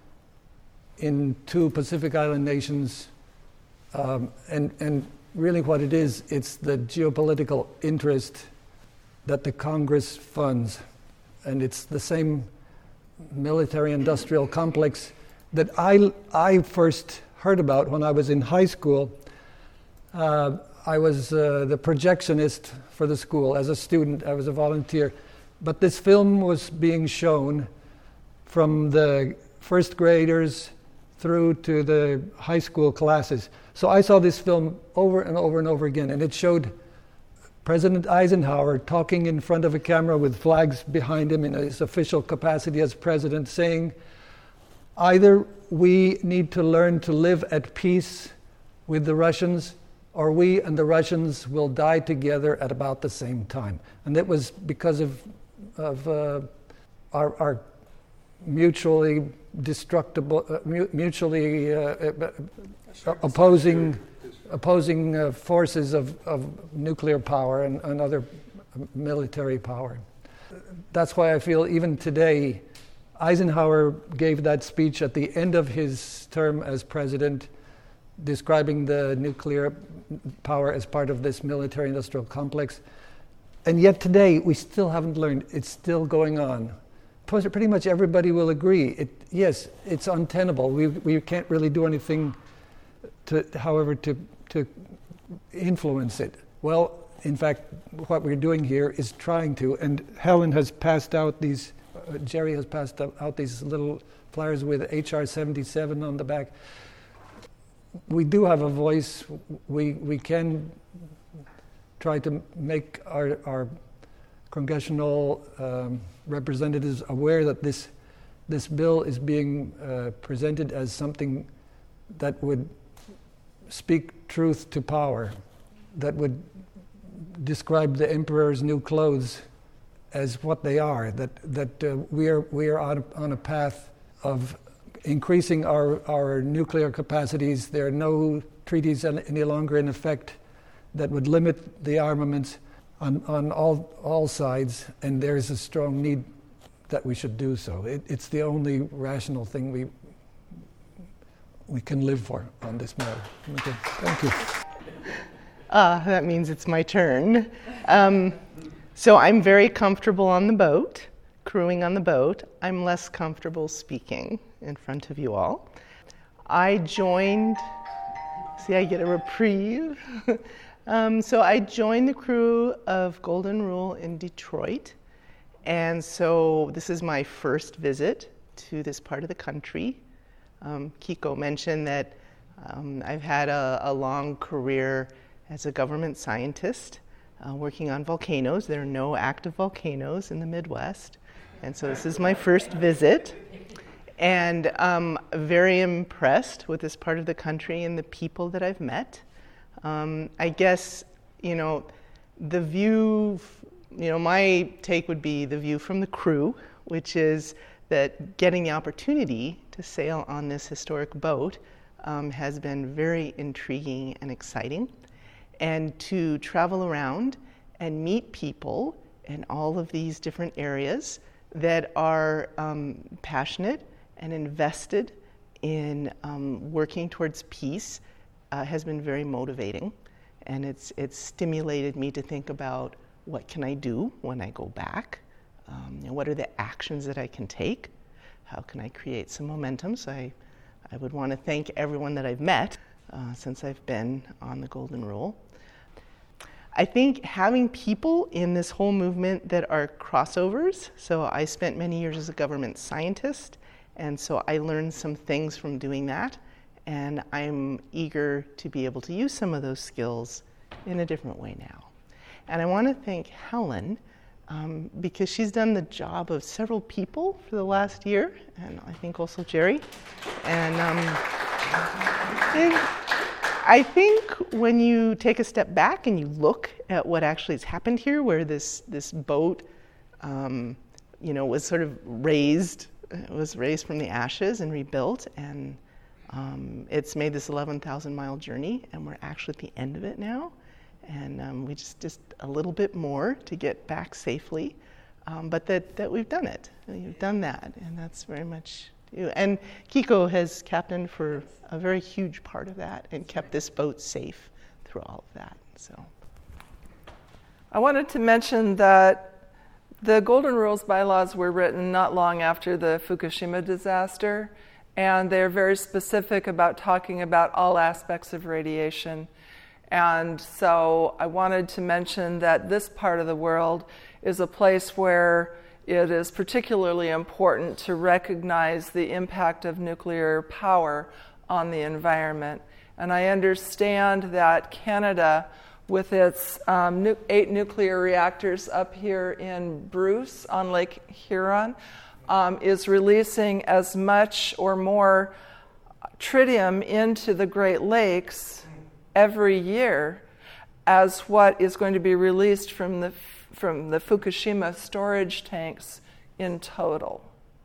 in two Pacific Island nations. Um, and, and really what it is, it's the geopolitical interest that the Congress funds. And it's the same military-industrial complex that I, I first heard about when I was in high school. Uh, I was uh, the projectionist for the school. As a student, I was a volunteer. But this film was being shown from the first graders through to the high school classes. So I saw this film over and over and over again, and it showed President Eisenhower talking in front of a camera with flags behind him in his official capacity as president, saying, either we need to learn to live at peace with the Russians, or we and the Russians will die together at about the same time. And it was because of, of uh, our, our mutually destructible, uh, mutually uh, uh, opposing opposing uh, forces of, of nuclear power and, and other military power. That's why I feel even today, Eisenhower gave that speech at the end of his term as president, describing the nuclear power as part of this military-industrial complex. And yet today, we still haven't learned. It's still going on. Pretty much everybody will agree. It, yes, it's untenable. We, we can't really do anything, to, however, to, to influence it. Well, in fact, what we're doing here is trying to, and Helen has passed out these, uh, Jerry has passed out these little flyers with H R seventy-seven on the back. We do have a voice. We we can try to make our, our congressional um, representatives aware that this this bill is being uh, presented as something that would speak truth to power, that would describe the emperor's new clothes as what they are, that that uh, we are we are on a, on a path of increasing our, our nuclear capacities. There are no treaties any longer in effect that would limit the armaments on, on all all sides, and there is a strong need that we should do so. It, it's the only rational thing we we can live for on this matter. Okay, thank you. Uh, that means it's my turn. Um, so I'm very comfortable on the boat, crewing on the boat. I'm less comfortable speaking in front of you all. I joined, see, I get a reprieve. um, so I joined the crew of Golden Rule in Detroit. And so this is my first visit to this part of the country. Um, Kiko mentioned that um, I've had a, a long career as a government scientist uh, working on volcanoes. There are no active volcanoes in the Midwest. And so this is my first visit. And I'm very impressed with this part of the country and the people that I've met. Um, I guess, you know, the view, you know, my take would be the view from the crew, which is that getting the opportunity to sail on this historic boat um, has been very intriguing and exciting. and to travel around and meet people in all of these different areas that are um, passionate and invested in um, working towards peace uh, has been very motivating. And it's, it's stimulated me to think about what can I do when I go back? Um, you know, what are the actions that I can take? How can I create some momentum? So I, I would want to thank everyone that I've met uh, since I've been on the Golden Rule. I think having people in this whole movement that are crossovers, so I spent many years as a government scientist, and so I learned some things from doing that, and I'm eager to be able to use some of those skills in a different way now. And I want to thank Helen, um, because she's done the job of several people for the last year, and I think also Jerry. And um, I think when you take a step back and you look at what actually has happened here, where this, this boat um, you know, was sort of raised, it was raised from the ashes and rebuilt, and um, it's made this eleven thousand mile journey, and we're actually at the end of it now. And um, we just, just a little bit more to get back safely, um, but that, that we've done it. We've done that, and that's very much you. And Kiko has captained for a very huge part of that and kept this boat safe through all of that. So, I wanted to mention that the Golden Rules bylaws were written not long after the Fukushima disaster, and they're very specific about talking about all aspects of radiation. And so I wanted to mention that this part of the world is a place where it is particularly important to recognize the impact of nuclear power on the environment. And I understand that Canada, with its um, nu- eight nuclear reactors up here in Bruce on Lake Huron, um, is releasing as much or more tritium into the Great Lakes every year as what is going to be released from the from the Fukushima storage tanks in total.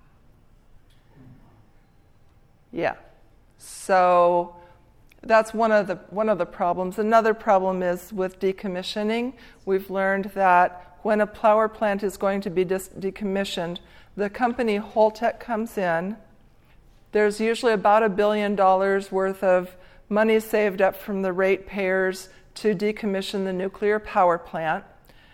Yeah. So that's one of the one of the problems. Another problem is with decommissioning. We've learned that when a power plant is going to be dis- decommissioned, the company Holtec comes in. There's usually about a billion dollars worth of money saved up from the ratepayers to decommission the nuclear power plant.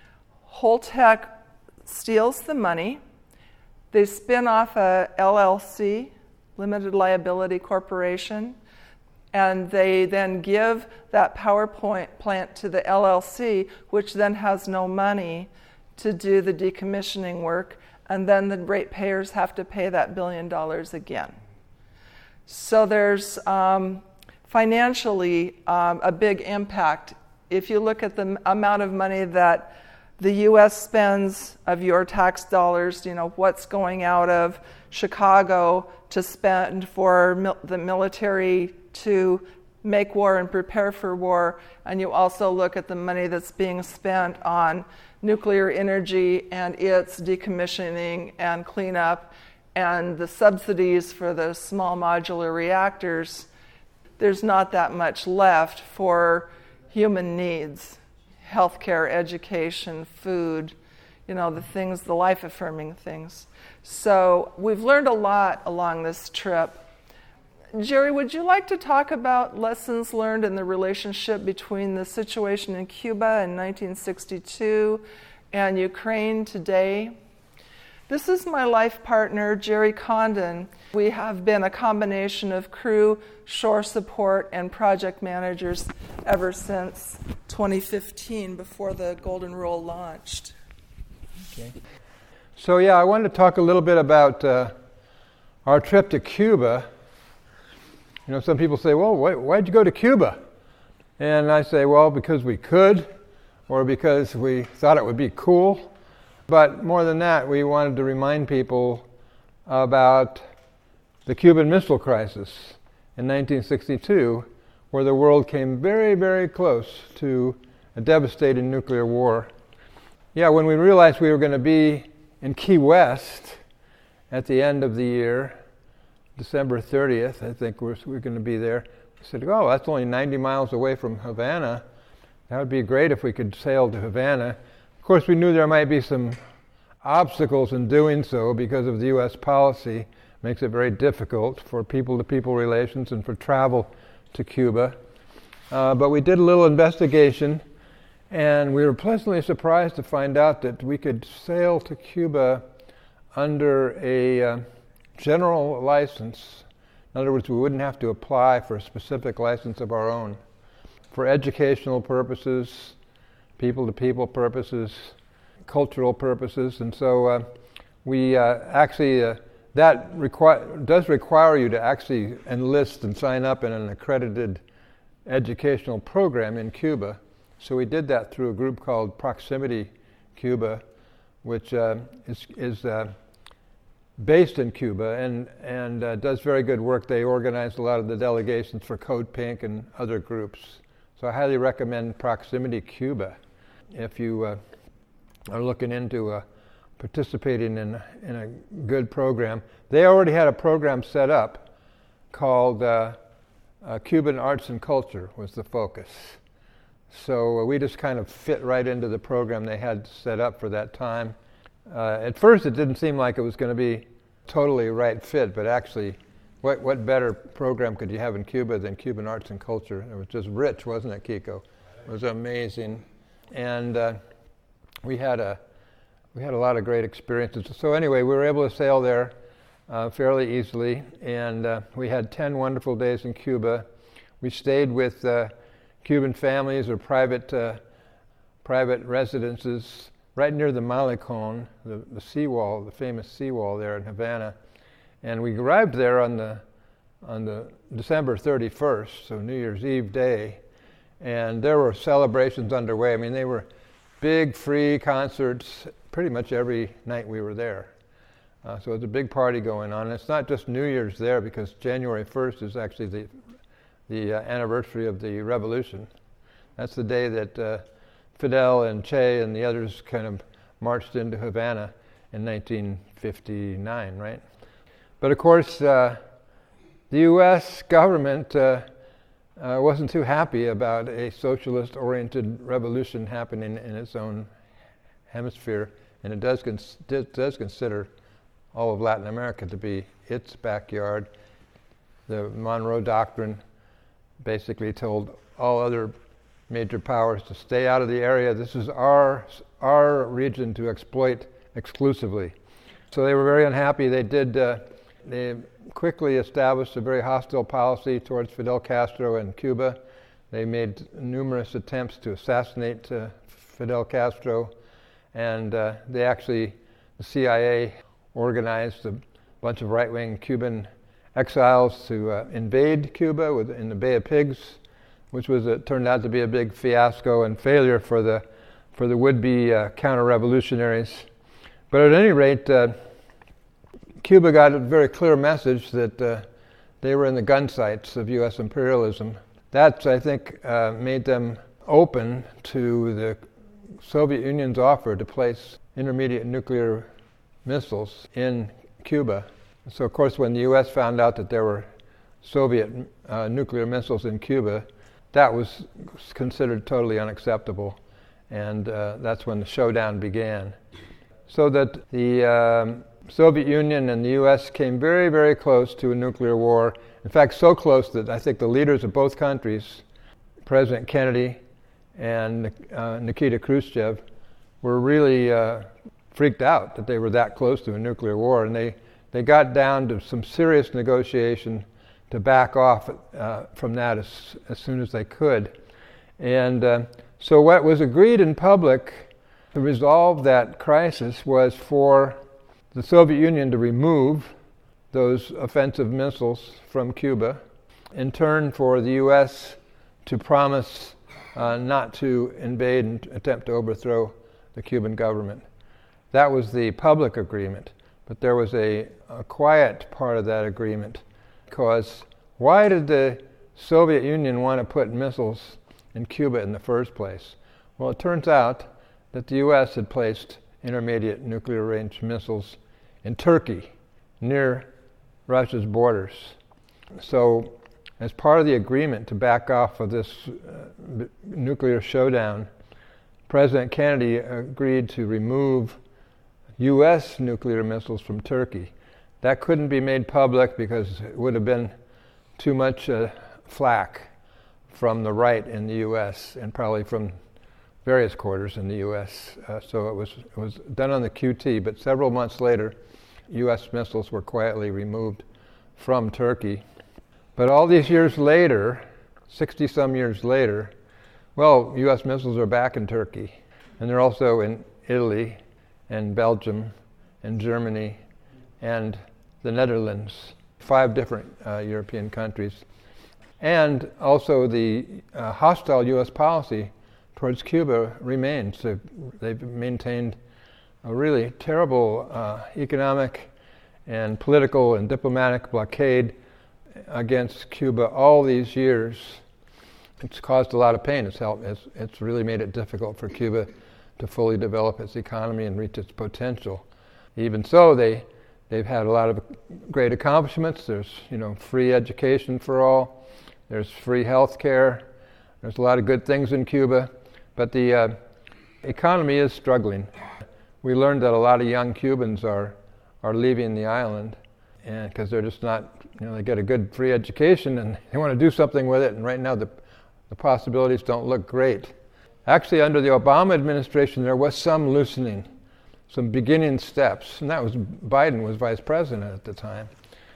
Holtec steals the money. They spin off a L L C, Limited Liability Corporation, and they then give that power plant to the L L C, which then has no money to do the decommissioning work, and then the ratepayers have to pay that billion dollars again. So there's um, financially um, a big impact. If you look at the m- amount of money that the U S spends of your tax dollars, you know, what's going out of Chicago to spend for mil- the military to make war and prepare for war, and you also look at the money that's being spent on nuclear energy and its decommissioning and cleanup and the subsidies for the small modular reactors, there's not that much left for human needs. Healthcare, education, food, you know, the things, the life-affirming things. So we've learned a lot along this trip. Jerry, would you like to talk about lessons learned in the relationship between the situation in Cuba in nineteen sixty-two and Ukraine today? This is my life partner, Jerry Condon. We have been a combination of crew, shore support, and project managers ever since twenty fifteen, before the Golden Rule launched. Okay. So yeah, I wanted to talk a little bit about uh, our trip to Cuba. You know, some people say, well, why, why'd you go to Cuba? And I say, well, because we could, or because we thought it would be cool. But more than that, we wanted to remind people about the Cuban Missile Crisis in nineteen sixty-two, where the world came very, very close to a devastating nuclear war. Yeah, when we realized we were going to be in Key West at the end of the year, December thirtieth, I think we're, we're going to be there. We said, oh, that's only ninety miles away from Havana. That would be great if we could sail to Havana. Of course, we knew there might be some obstacles in doing so because of the U S policy. It makes it very difficult for people-to-people relations and for travel to Cuba. Uh, but we did a little investigation, and we were pleasantly surprised to find out that we could sail to Cuba under a uh, general license. In other words, we wouldn't have to apply for a specific license of our own. For educational purposes, people-to-people purposes, cultural purposes, and so uh, we uh, actually, uh, that require, does require you to actually enlist and sign up in an accredited educational program in Cuba. So we did that through a group called Proximity Cuba, which uh, is, is uh, based in Cuba and, and uh, does very good work. They organize a lot of the delegations for Code Pink and other groups. So I highly recommend Proximity Cuba if you uh, are looking into uh, participating in, in a good program. They already had a program set up called uh, uh, Cuban Arts and Culture was the focus. So uh, we just kind of fit right into the program they had set up for that time. Uh, at first it didn't seem like it was going to be totally right fit, but actually what what better program could you have in Cuba than Cuban Arts and Culture? It was just rich, wasn't it, Kiko? It was amazing. And uh, we had a we had a lot of great experiences. So anyway, we were able to sail there uh, fairly easily, and uh, we had ten wonderful days in Cuba. We stayed with uh, Cuban families or private uh, private residences right near the Malecon, the, the seawall, the famous seawall there in Havana. And we arrived there on the on the December thirty-first, so New Year's Eve day, and there were celebrations underway. I mean, they were big free concerts pretty much every night we were there. Uh, so it's a big party going on. And it's not just New Year's there, because January first is actually the the uh, anniversary of the revolution. That's the day that uh, Fidel and Che and the others kind of marched into Havana in nineteen fifty-nine, right? But of course, uh, the U S government uh, uh, wasn't too happy about a socialist-oriented revolution happening in its own hemisphere, and it does, cons- does consider all of Latin America to be its backyard. The Monroe Doctrine basically told all other major powers to stay out of the area. This is our our region to exploit exclusively. So they were very unhappy. They did. Uh, they quickly established a very hostile policy towards Fidel Castro and Cuba. They made numerous attempts to assassinate uh, Fidel Castro, and uh, they actually, the C I A organized a bunch of right-wing Cuban exiles to uh, invade Cuba with, in the Bay of Pigs, which was a, turned out to be a big fiasco and failure for the for the would-be uh, counter-revolutionaries. But at any rate, uh, Cuba got a very clear message that uh, they were in the gun sights of U S imperialism. That, I think, uh, made them open to the Soviet Union's offer to place intermediate nuclear missiles in Cuba. So, of course, when the U S found out that there were Soviet uh, nuclear missiles in Cuba, that was considered totally unacceptable, and uh, that's when the showdown began. So that the um, Soviet Union and the U S came very, very close to a nuclear war. In fact, so close that I think the leaders of both countries, President Kennedy and uh, Nikita Khrushchev, were really uh, freaked out that they were that close to a nuclear war, and they, they got down to some serious negotiation to back off uh, from that as, as soon as they could. And uh, so what was agreed in public to resolve that crisis was for the Soviet Union to remove those offensive missiles from Cuba, in turn for the U S to promise uh, not to invade and attempt to overthrow the Cuban government. That was the public agreement, but there was a, a quiet part of that agreement, because why did the Soviet Union want to put missiles in Cuba in the first place? Well, it turns out that the U S had placed intermediate nuclear range missiles in Turkey, near Russia's borders. So As part of the agreement to back off of this uh, nuclear showdown, President Kennedy agreed to remove U S nuclear missiles from Turkey. That couldn't be made public because it would have been too much uh, flack from the right in the U S and probably from various quarters in the U S. Uh, so it was it was done on the Q T, but several months later, U S missiles were quietly removed from Turkey. But all these years later, sixty some years later, well, U S missiles are back in Turkey, and they're also in Italy and Belgium and Germany and the Netherlands, five different uh, European countries. And also the uh, hostile U S policy towards Cuba remains. They've, they've maintained a really terrible uh, economic and political and diplomatic blockade against Cuba all these years. It's caused a lot of pain. It's, helped, it's, it's really made it difficult for Cuba to fully develop its economy and reach its potential. Even so, they, they've had a lot of great accomplishments. There's, you know, free education for all. There's free health care. There's a lot of good things in Cuba. But the uh, economy is struggling. We learned that a lot of young Cubans are, are leaving the island and because they're just not, you know, they get a good free education and they want to do something with it. And right now the, the possibilities don't look great. Actually, under the Obama administration, there was some loosening, some beginning steps, and that was Biden was vice president at the time,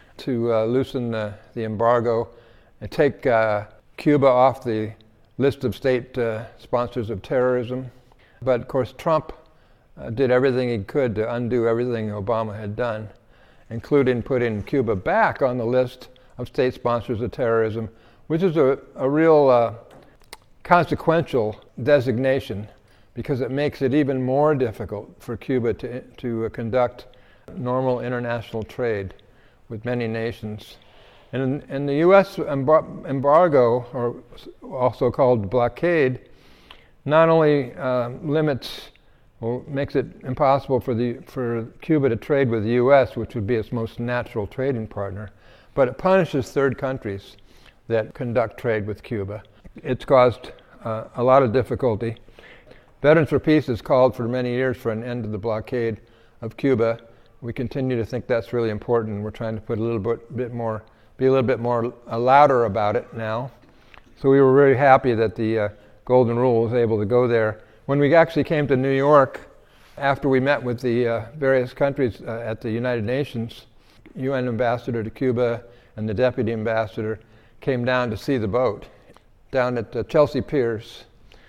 to uh, loosen uh, the embargo and take uh, Cuba off the list of state uh, sponsors of terrorism. But of course, Trump uh, did everything he could to undo everything Obama had done, including putting Cuba back on the list of state sponsors of terrorism, which is a, a real uh, consequential designation because it makes it even more difficult for Cuba to, to uh, conduct normal international trade with many nations. And, and the U S embar- embargo, or also called blockade, not only uh, limits or makes it impossible for, the, for Cuba to trade with the U S, which would be its most natural trading partner, but it punishes third countries that conduct trade with Cuba. It's caused uh, a lot of difficulty. Veterans for Peace has called for many years for an end to the blockade of Cuba. We continue to think that's really important, and we're trying to put a little bit, bit more, be a little bit more uh, louder about it now. So we were very happy that the uh, Golden Rule was able to go there. When we actually came to New York, after we met with the uh, various countries uh, at the United Nations, U N ambassador to Cuba and the deputy ambassador came down to see the boat down at uh, Chelsea Piers.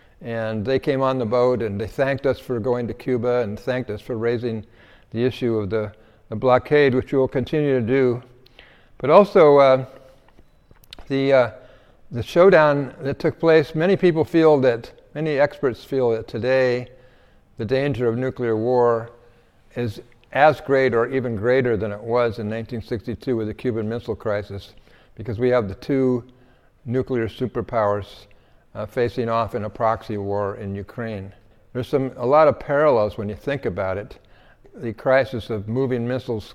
And they came on the boat and they thanked us for going to Cuba and thanked us for raising the issue of the, the blockade, which we will continue to do. But also, uh, the, uh, the showdown that took place, many people feel that, many experts feel that today the danger of nuclear war is as great or even greater than it was in nineteen sixty-two with the Cuban Missile Crisis, because we have the two nuclear superpowers uh, facing off in a proxy war in Ukraine. There's some a lot of parallels when you think about it. The crisis of moving missiles,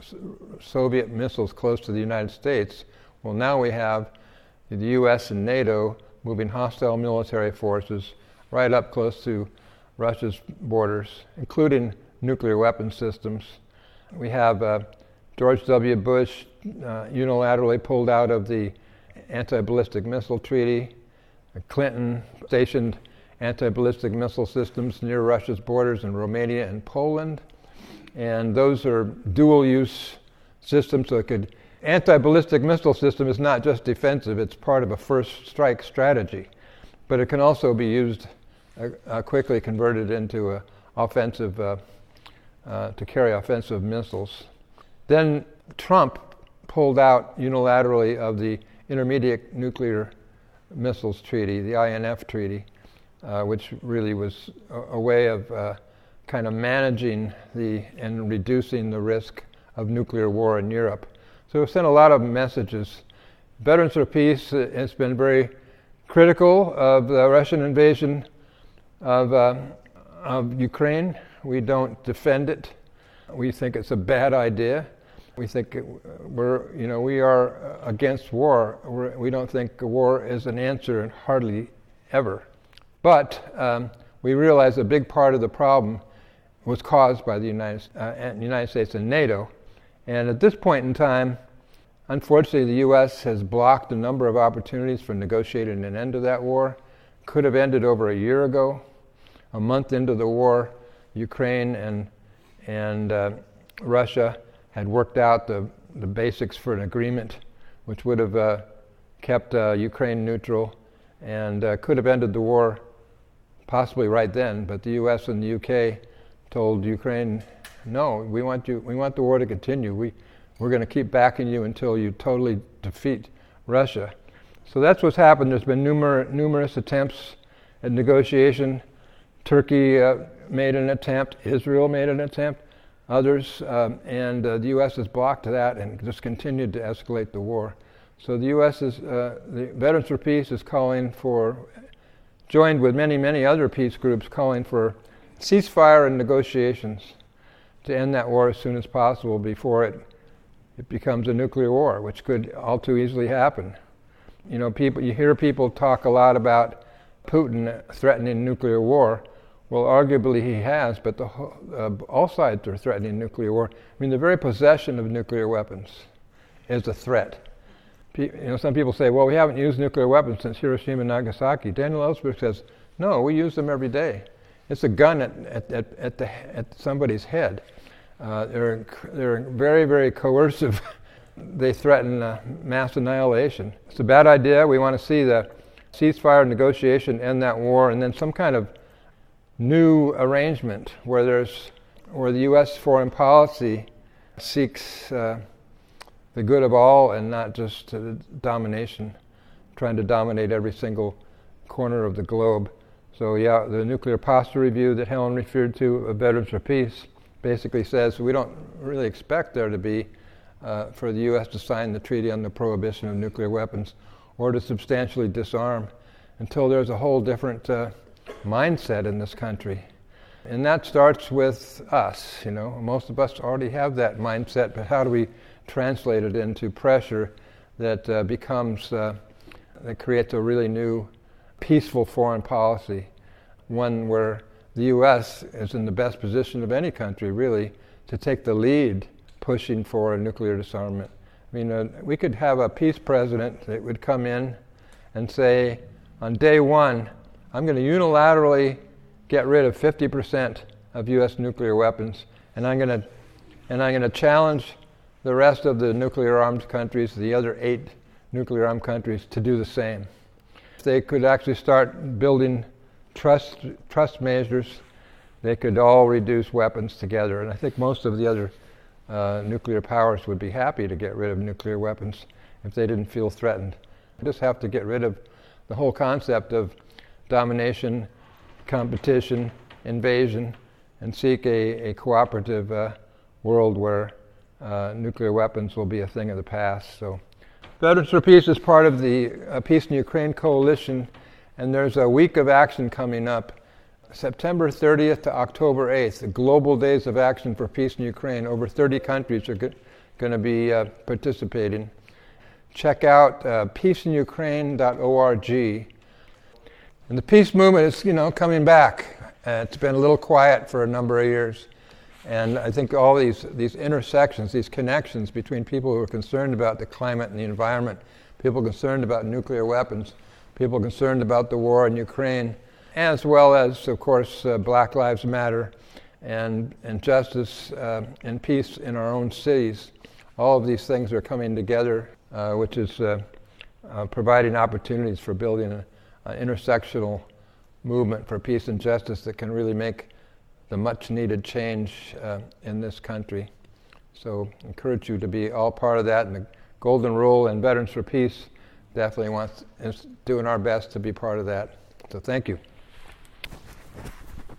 Soviet missiles close to the United States. Well, now we have the U S and NATO moving hostile military forces right up close to Russia's borders, including nuclear weapon systems. We have uh, George W. Bush uh, unilaterally pulled out of the anti-ballistic missile treaty. Clinton stationed anti-ballistic missile systems near Russia's borders in Romania and Poland. And those are dual-use systems, so it could... Anti-ballistic missile system is not just defensive, it's part of a first strike strategy. But it can also be used, uh, uh, quickly converted into a offensive, uh, uh, to carry offensive missiles. Then Trump pulled out unilaterally of the Intermediate Nuclear Missiles Treaty, the I N F Treaty, uh, which really was a, a way of uh, kind of managing the and reducing the risk of nuclear war in Europe. So we've sent a lot of messages. Veterans for Peace has been very critical of the Russian invasion of, uh, of Ukraine. We don't defend it. We think it's a bad idea. We think it, we're, you know, we are against war. We're, we don't think war is an answer, hardly ever. But um, we realize a big part of the problem was caused by the United, uh, United States and NATO. And at this point in time, unfortunately, the U S has blocked a number of opportunities for negotiating an end to that war. Could have ended over a year ago. A month into the war, Ukraine and and uh, Russia had worked out the, the basics for an agreement, which would have uh, kept uh, Ukraine neutral and uh, could have ended the war possibly right then. But the U S and the U K told Ukraine, no, we want you. We want the war to continue. We we're going to keep backing you until you totally defeat Russia. So that's what's happened. There's been numer- numerous attempts at negotiation. Turkey uh, made an attempt. Israel made an attempt. Others, um, and uh, the U S has blocked that and just continued to escalate the war. So the U S is, uh, the Veterans for Peace is calling for, joined with many, many other peace groups, calling for ceasefire and negotiations to end that war as soon as possible before it it becomes a nuclear war, which could all too easily happen. You know, people, you hear people talk a lot about Putin threatening nuclear war. Well, arguably he has, but the, uh, all sides are threatening nuclear war. I mean, the very possession of nuclear weapons is a threat. Pe- you know, some people say, well, we haven't used nuclear weapons since Hiroshima and Nagasaki. Daniel Ellsberg says, no, we use them every day. It's a gun at, at, at, at, the, at somebody's head. Uh, they're, they're very, very coercive. They threaten uh, mass annihilation. It's a bad idea. We want to see the ceasefire negotiation end that war, and then some kind of new arrangement where there's where the U S foreign policy seeks uh, the good of all and not just uh, domination, trying to dominate every single corner of the globe. So yeah, the nuclear posture review that Helen referred to of Veterans for Peace basically says we don't really expect there to be uh, for the U S to sign the treaty on the prohibition of nuclear weapons or to substantially disarm until there's a whole different uh, mindset in this country. And that starts with us, you know. Most of us already have that mindset, but how do we translate it into pressure that uh, becomes, uh, that creates a really new peaceful foreign policy, one where the U S is in the best position of any country, really, to take the lead pushing for a nuclear disarmament. I mean, uh, we could have a peace president that would come in and say, on day one, I'm going to unilaterally get rid of fifty percent of U S nuclear weapons, and I'm going to and I'm going to challenge the rest of the nuclear-armed countries, the other eight nuclear-armed countries, to do the same. If they could actually start building trust trust measures, they could all reduce weapons together. And I think most of the other uh, nuclear powers would be happy to get rid of nuclear weapons if they didn't feel threatened. We just have to get rid of the whole concept of domination, competition, invasion, and seek a, a cooperative uh, world where uh, nuclear weapons will be a thing of the past. So, Veterans for Peace is part of the uh, Peace in Ukraine Coalition, and there's a week of action coming up, September thirtieth to October eighth, the Global Days of Action for Peace in Ukraine. Over thirty countries are go- going to be uh, participating. Check out uh, peace in ukraine dot org. And the peace movement is, you know, coming back. Uh, it's been a little quiet for a number of years. And I think all these, these intersections, these connections between people who are concerned about the climate and the environment, people concerned about nuclear weapons, people concerned about the war in Ukraine, as well as, of course, uh, Black Lives Matter and, and justice uh, and peace in our own cities. All of these things are coming together, uh, which is uh, uh, providing opportunities for building a Uh, intersectional movement for peace and justice that can really make the much needed change uh, in this country. So encourage you to be all part of that, and the Golden Rule and Veterans for Peace definitely wants is doing our best to be part of that. So thank you.